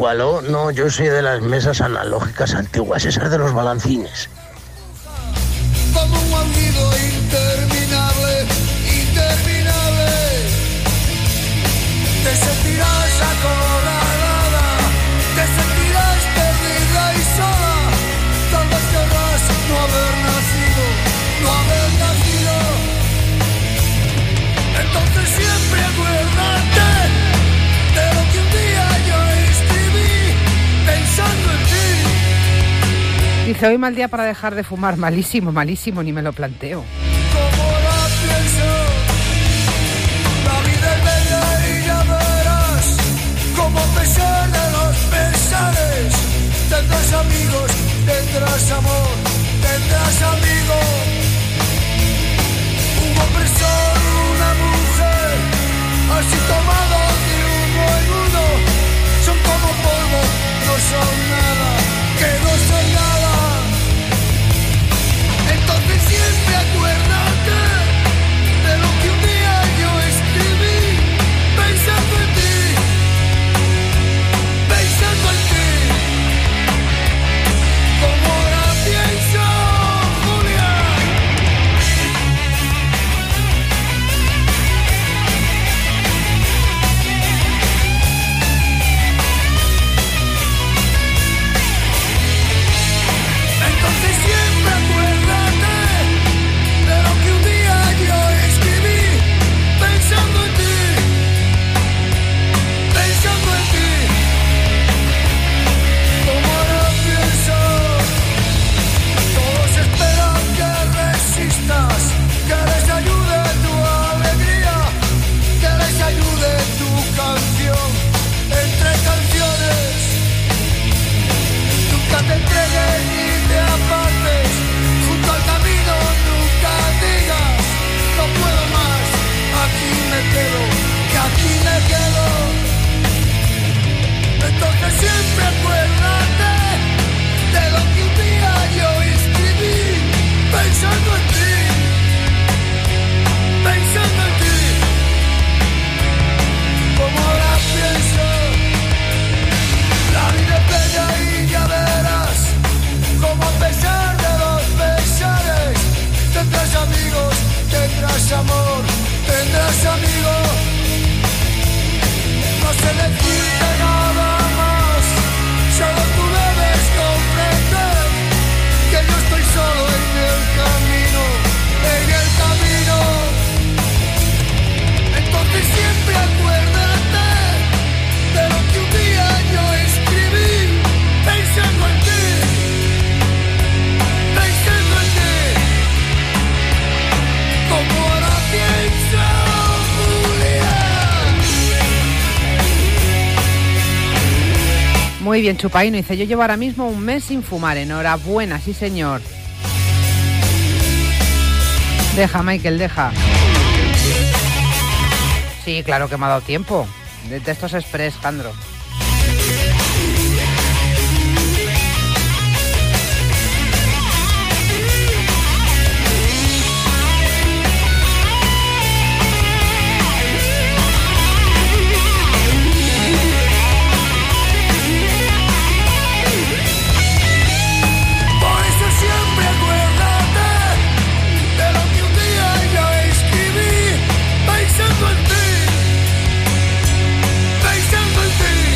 Cualo, no, yo soy de las mesas analógicas antiguas, esas de los balancines. Como un aullido interminable, interminable. Te sentirás acorralada, te sentirás perdida y sola. Tal vez querrás no haber nacido, no haber nacido. Entonces siempre acuérdate de lo que un día yo escribí pensando en ti. Dice, hoy mal día para dejar de fumar. Malísimo, malísimo, ni me lo planteo. Como la pienso, la vida es bella y ya verás, como a pesar de los pesares, tendrás amigos, tendrás amor, tendrás amigos. Un hombre solo, una mujer, así tomados de uno en uno, son como polvo, no son nada, que no son nada. Entonces siempre acuérdate de lo que un día yo escribí, pensando en ti, pensando en ti, como ahora pienso, Julia. Entonces siempre acuérdate de lo que un día yo escribí, pensando en ti, pensando en ti, como ahora pienso. Todos esperan que resistas, que les ayude tu alegría, que les ayude tu canción, entre canciones. Nunca te entregues ni te apartes, junto al camino nunca digas, no puedo más, aquí me quedo, que aquí me quedo. Entonces siempre acuérdate de lo que un día yo escribí, pensando en ti, pensando en ti, como ahora pienso. La vida es bella y ya verás, como a pesar de los pesares, tendrás amigos, tendrás amor, tendrás amigos. No sé decirte nada más, solo tú debes comprender que yo estoy solo en el camino, en el camino. Entonces siempre acuérdate de lo que un día yo escribí, pensando en ti, pensando en ti, como ahora pienso, Julia. Muy bien, Chupaino. Dice, yo llevo ahora mismo un mes sin fumar. Enhorabuena, sí señor. Deja, Michael, deja. Sí, claro que me ha dado tiempo. De textos express, Jandro. Por eso siempre acuérdate de lo que un día yo escribí, pensando en ti, pensando en ti.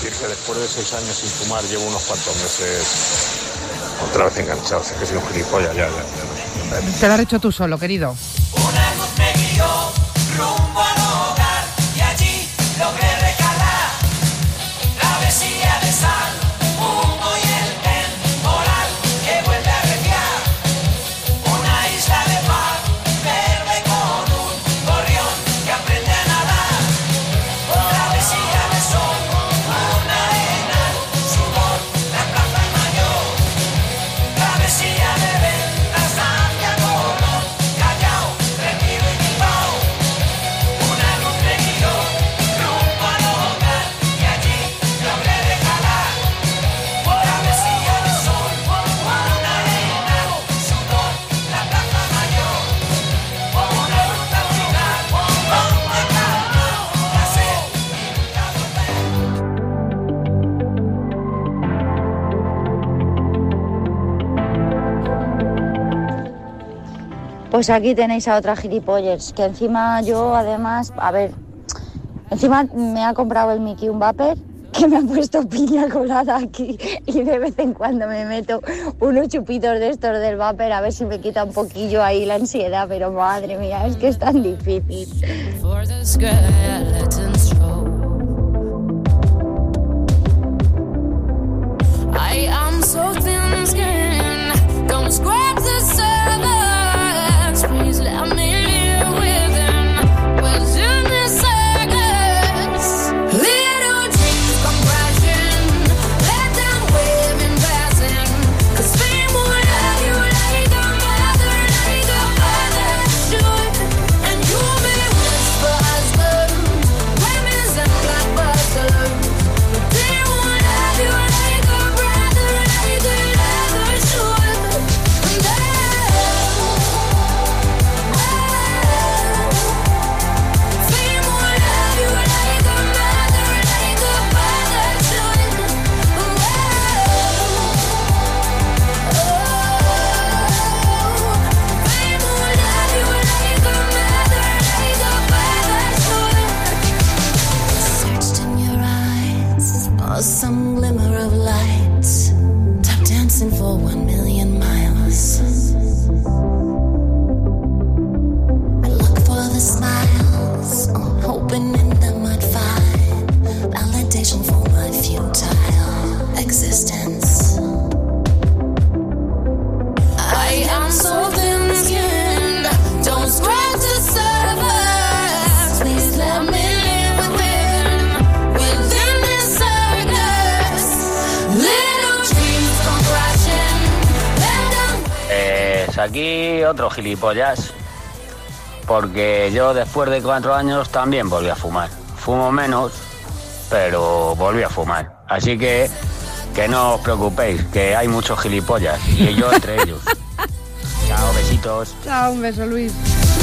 Si es que después de seis años sin fumar llevo unos cuantos meses otra vez enganchado. Es que soy un gilipollas ya, ya, ya. Te lo has hecho tú solo, querido. Una luz me guió rumbo al hogar y allí logré recalar. Travesía de sal, humo y el temporal que vuelve a arreciar. Una isla de paz, verde con un gorrión que aprende a nadar. Travesía de sol, una arena, sudor, la plaza mayor. Travesía de ventas hacia Colón, Callao, Retiro y Bilbao. Una luz me guió rumbo al hogar y allí logré recalar. Travesía de sol, una arena, sudor, la plaza mayor. Una ruta al final, donde calma, la sed y nunca volver. Pues aquí tenéis a otra gilipollers, que encima yo además, a ver, encima me ha comprado el Mickey un vapor que me ha puesto piña colada aquí y de vez en cuando me meto unos chupitos de estos del vapor a ver si me quita un poquillo ahí la ansiedad, pero madre mía, es que es tan difícil. For the skeleton's show. I am so thin-skinned. Don't scratch the surface. Please let me live within. Within this circus. Little dreams come crashing. Let them wave in passing. 'Cause fame will love you like a mother, like a father should. And you may whisper husband, women's and black butler. But they won't love you like a brother, like a lover should. And I, fame will love you like a mother, like a father should. Fame will love you like a mother, like a father should. Searched in your eyes for some glimmer of light. Tap dancing for one million miles. I look for the smiles, hoping in them I'd find validation for my futile existence. I am so thin-skinned. Don't scratch the surface. Please let me live within, within this circus. Little dreams come crashing. Let them. Pues aquí otro gilipollas, porque yo después de cuatro años también volví a fumar. Fumo menos, pero volví a fumar. Así que que no os preocupéis, que hay muchos gilipollas, y yo entre ellos. Chao, besitos. Chao, un beso, Luis.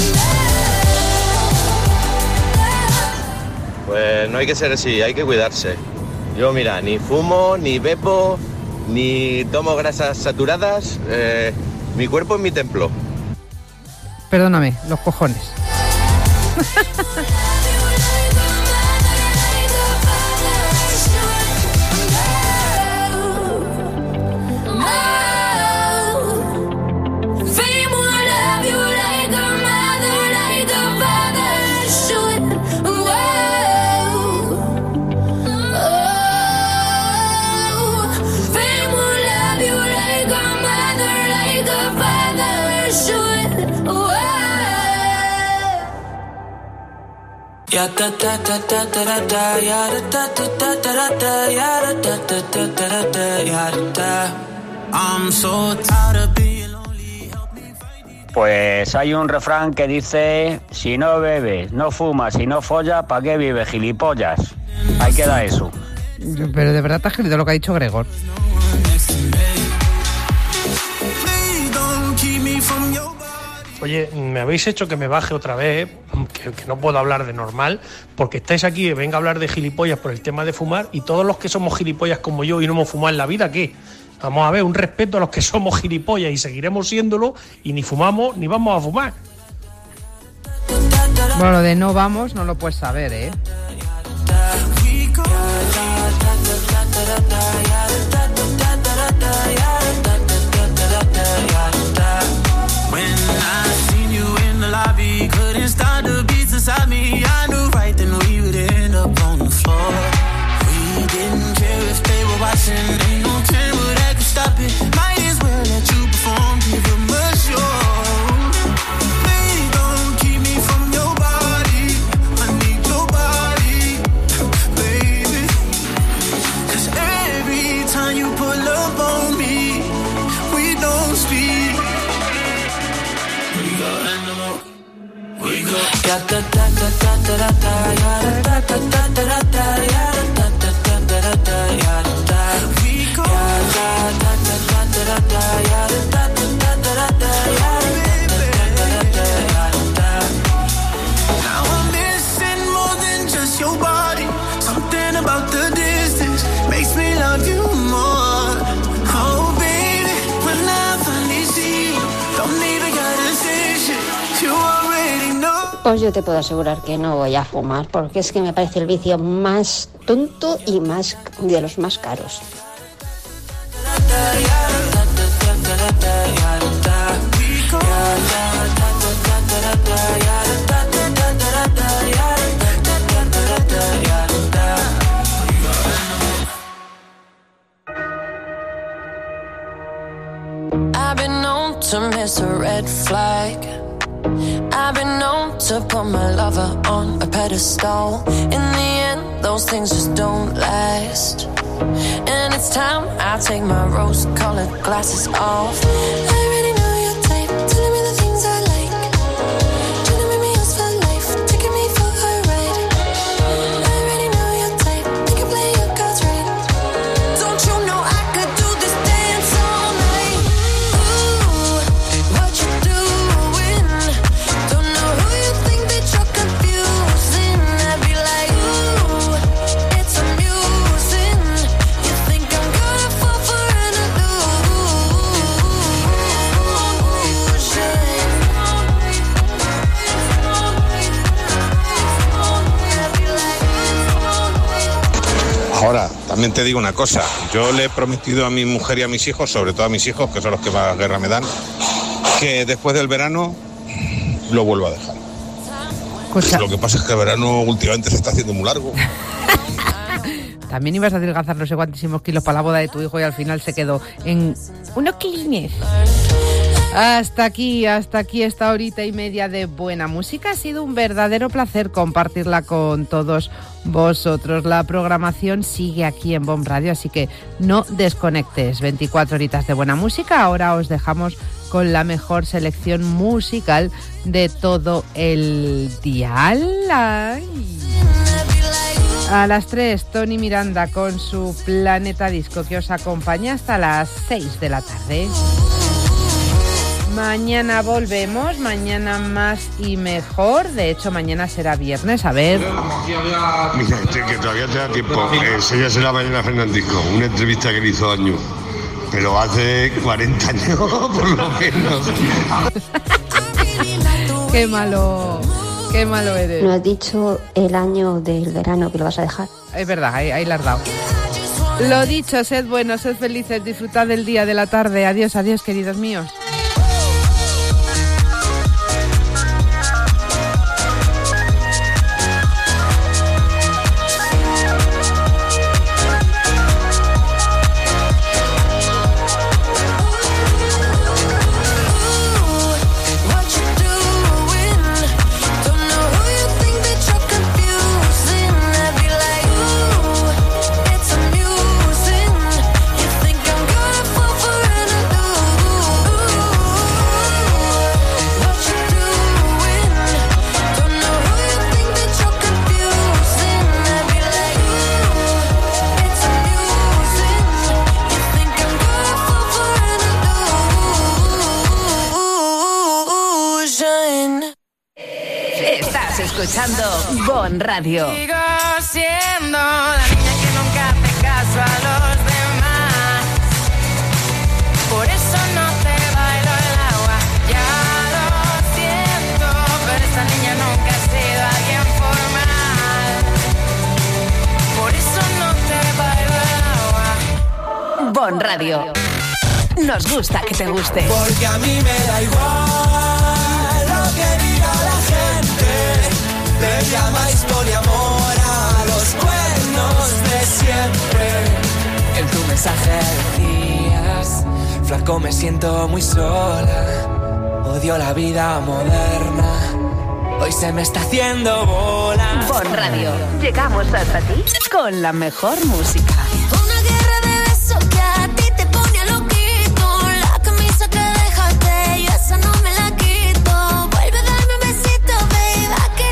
Pues no hay que ser así, hay que cuidarse. Yo, mira, ni fumo, ni bebo, ni tomo grasas saturadas. eh, mi cuerpo es mi templo. Perdóname, los cojones. Fame will love you like a mother, like a father should. Fame will love you like a mother, like a father should. Ya da da da da da da da, ya da da da da da da, ya da da da da da da, ya da da. I'm so tired of being lonely. Pues hay un refrán que dice: si no bebes, no fumas y no follas, ¿para qué vives, gilipollas? Ahí queda eso. Pero de verdad te has creído lo que ha dicho Gregor. Oye, me habéis hecho que me baje otra vez, que, que no puedo hablar de normal, porque estáis aquí, venga a hablar de gilipollas por el tema de fumar, y todos los que somos gilipollas como yo y no hemos fumado en la vida, ¿qué? Vamos a ver, un respeto a los que somos gilipollas y seguiremos siéndolo, y ni fumamos ni vamos a fumar. Bueno, lo de no vamos no lo puedes saber, ¿eh? Pues yo te puedo asegurar que no voy a fumar, porque es que me parece el vicio más tonto y más de los más caros. I've been known to miss a red flag. I've been known to put my lover on a pedestal. In the end, those things just don't last. And it's time I take my rose-colored glasses off. I already know your type, telling me the things I like. Trying to make me yours for life, taking me for a ride. I already know your type, you can play your cards right. Don't you know I could do this dance all night? Ooh, what you doing? Don't know who you think that you're confusing. I'd be like, ooh, it's amusing. You think I'm gonna fall for an Ahora, también te digo una cosa. Yo le he prometido a mi mujer y a mis hijos, sobre todo a mis hijos, que son los que más guerra me dan, que después del verano lo vuelvo a dejar. Escucha. Lo que pasa es que el verano últimamente se está haciendo muy largo. También ibas a adelgazar no sé cuantísimos kilos para la boda de tu hijo y al final se quedó en unos kilines. Hasta aquí, hasta aquí esta horita y media de buena música. Ha sido un verdadero placer compartirla con todos vosotros. La programación sigue aquí en Bon Radio, así que no desconectes. veinticuatro horitas de buena música. Ahora os dejamos con la mejor selección musical de todo el día. ¡Ay! A las tres, Tony Miranda con su Planeta Disco, que os acompaña hasta las seis de la tarde. Mañana volvemos, mañana más y mejor. De hecho, mañana será viernes, a ver. Mira, este, que todavía te da tiempo. Enséñasela la Mañana Fernandisco, una entrevista que le hizo años, pero hace cuarenta años por lo menos. Qué malo, qué malo eres. No has dicho el año del verano que lo vas a dejar. Es verdad, ahí, ahí la has dado. Lo dicho, sed buenos, sed felices, disfrutad del día, de la tarde. Adiós, adiós, queridos míos. Escuchando Bon Radio. Sigo siendo la niña que nunca hace caso a los demás. Por eso no te bailo el agua. Ya lo siento, pero esta niña nunca ha sido alguien formal. Por eso no te bailo el agua. Bon Radio. Nos gusta que te guste. Porque a mí me da igual lo que diga la gente. Le llamáis poliamor a los cuernos de siempre. En tu mensaje decías, flaco, me siento muy sola. Odio la vida moderna. Hoy se me está haciendo bola. Bon Radio. Llegamos hasta ti con la mejor música. Una guerra de besos que a ti te pone a loquito. La camisa que dejaste, yo esa no me la quito. Vuelve a darme un besito, baby, que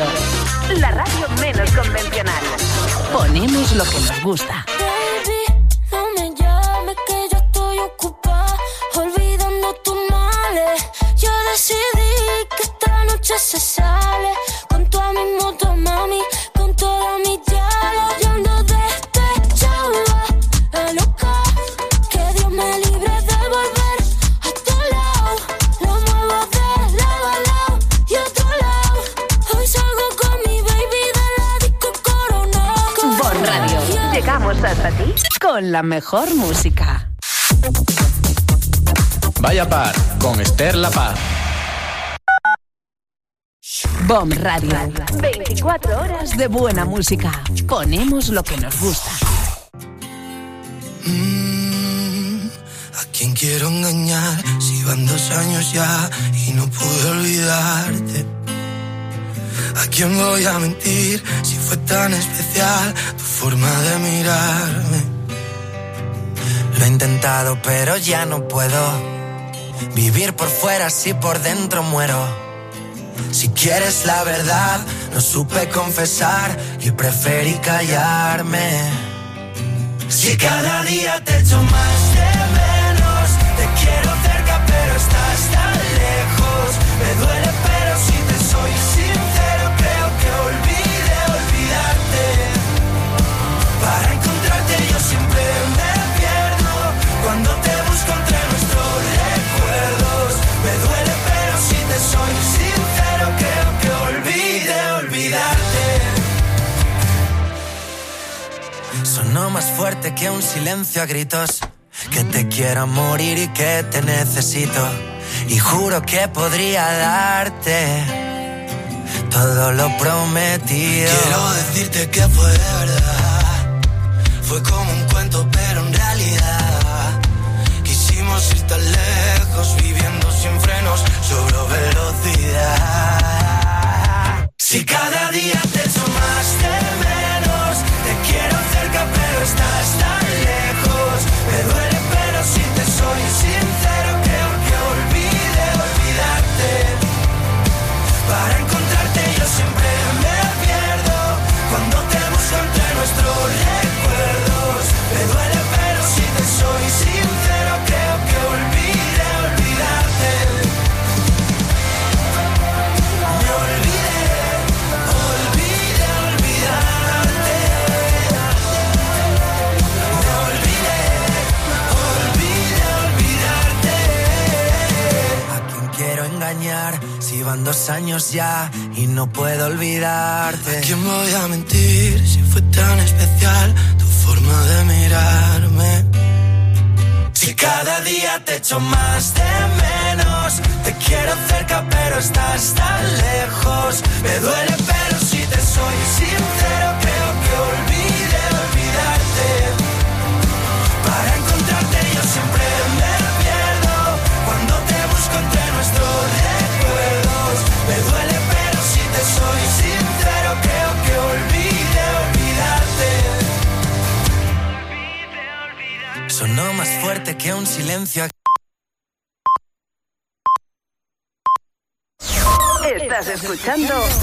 Radio. La radio menos convencional. Ponemos lo que nos gusta. Baby, no me llames que yo estoy ocupada, olvidando tus males. Yo decidí que esta noche se sale con toda mi moto, mami, con toda mi yalo. Yo ando despechada, a loca, que Dios me libre de volver a tu lado. Lo muevo de lado a lado y otro lado. Hoy salgo con mi baby de la disco Corona. Bon Radio. Llegamos hasta ti con la mejor música. Vaya par con Esther La Paz. Bon Radio. veinticuatro horas de buena música. Ponemos lo que nos gusta. Mm, ¿a quién quiero engañar? Si van dos años ya y no pude olvidarte. ¿A quién voy a mentir si fue tan especial tu forma de mirarme? Lo he intentado pero ya no puedo vivir por fuera si por dentro muero. Si quieres la verdad, no supe confesar y preferí callarme. Si cada día te echo más de menos, te quiero cerca pero estás tan lejos. Me duele pero si te soy sincero, creo que olvidé olvidarte. Para encontrarte yo siempre me pierdo, cuando te busco entre nuestros recuerdos. Me duele pero si te soy sincero, creo que olvidé olvidarte. Sonó más fuerte que un silencio a gritos, que te quiero morir y que te necesito. Y juro que podría darte todo lo prometido. Quiero decirte que fue de verdad, fue como un cuento pero en realidad quisimos ir tan lejos, viviendo sin frenos, solo velocidad. Si cada día te echo más de menos, te quiero cerca pero estás tan lejos. Me duele pero si te soy sincero, creo que olvidé olvidarte. Para encontrarte yo siempre me pierdo, cuando te busco entre nuestros recuerdos. Me duele pero si te soy sincero, creo que olvidé olvidarte. Me olvidé, olvidé olvidarte. Me olvidé, olvidé olvidarte. ¿A quién quiero engañar si van dos años ya y no puedo olvidarte? ¿A quién voy a mentir si fue tan especial tu forma de mirarme? Si cada día te echo más de menos, te quiero cerca pero estás tan lejos. Me duele pero si te soy sincero, creo que olvidé olvidarte. Para encontrarte yo siempre me pierdo, cuando te busco entre nuestros recuerdos. Me duele pero si te soy sincero, creo que olvidé olvidarte. Sonó más fuerte que un silencio. Estás escuchando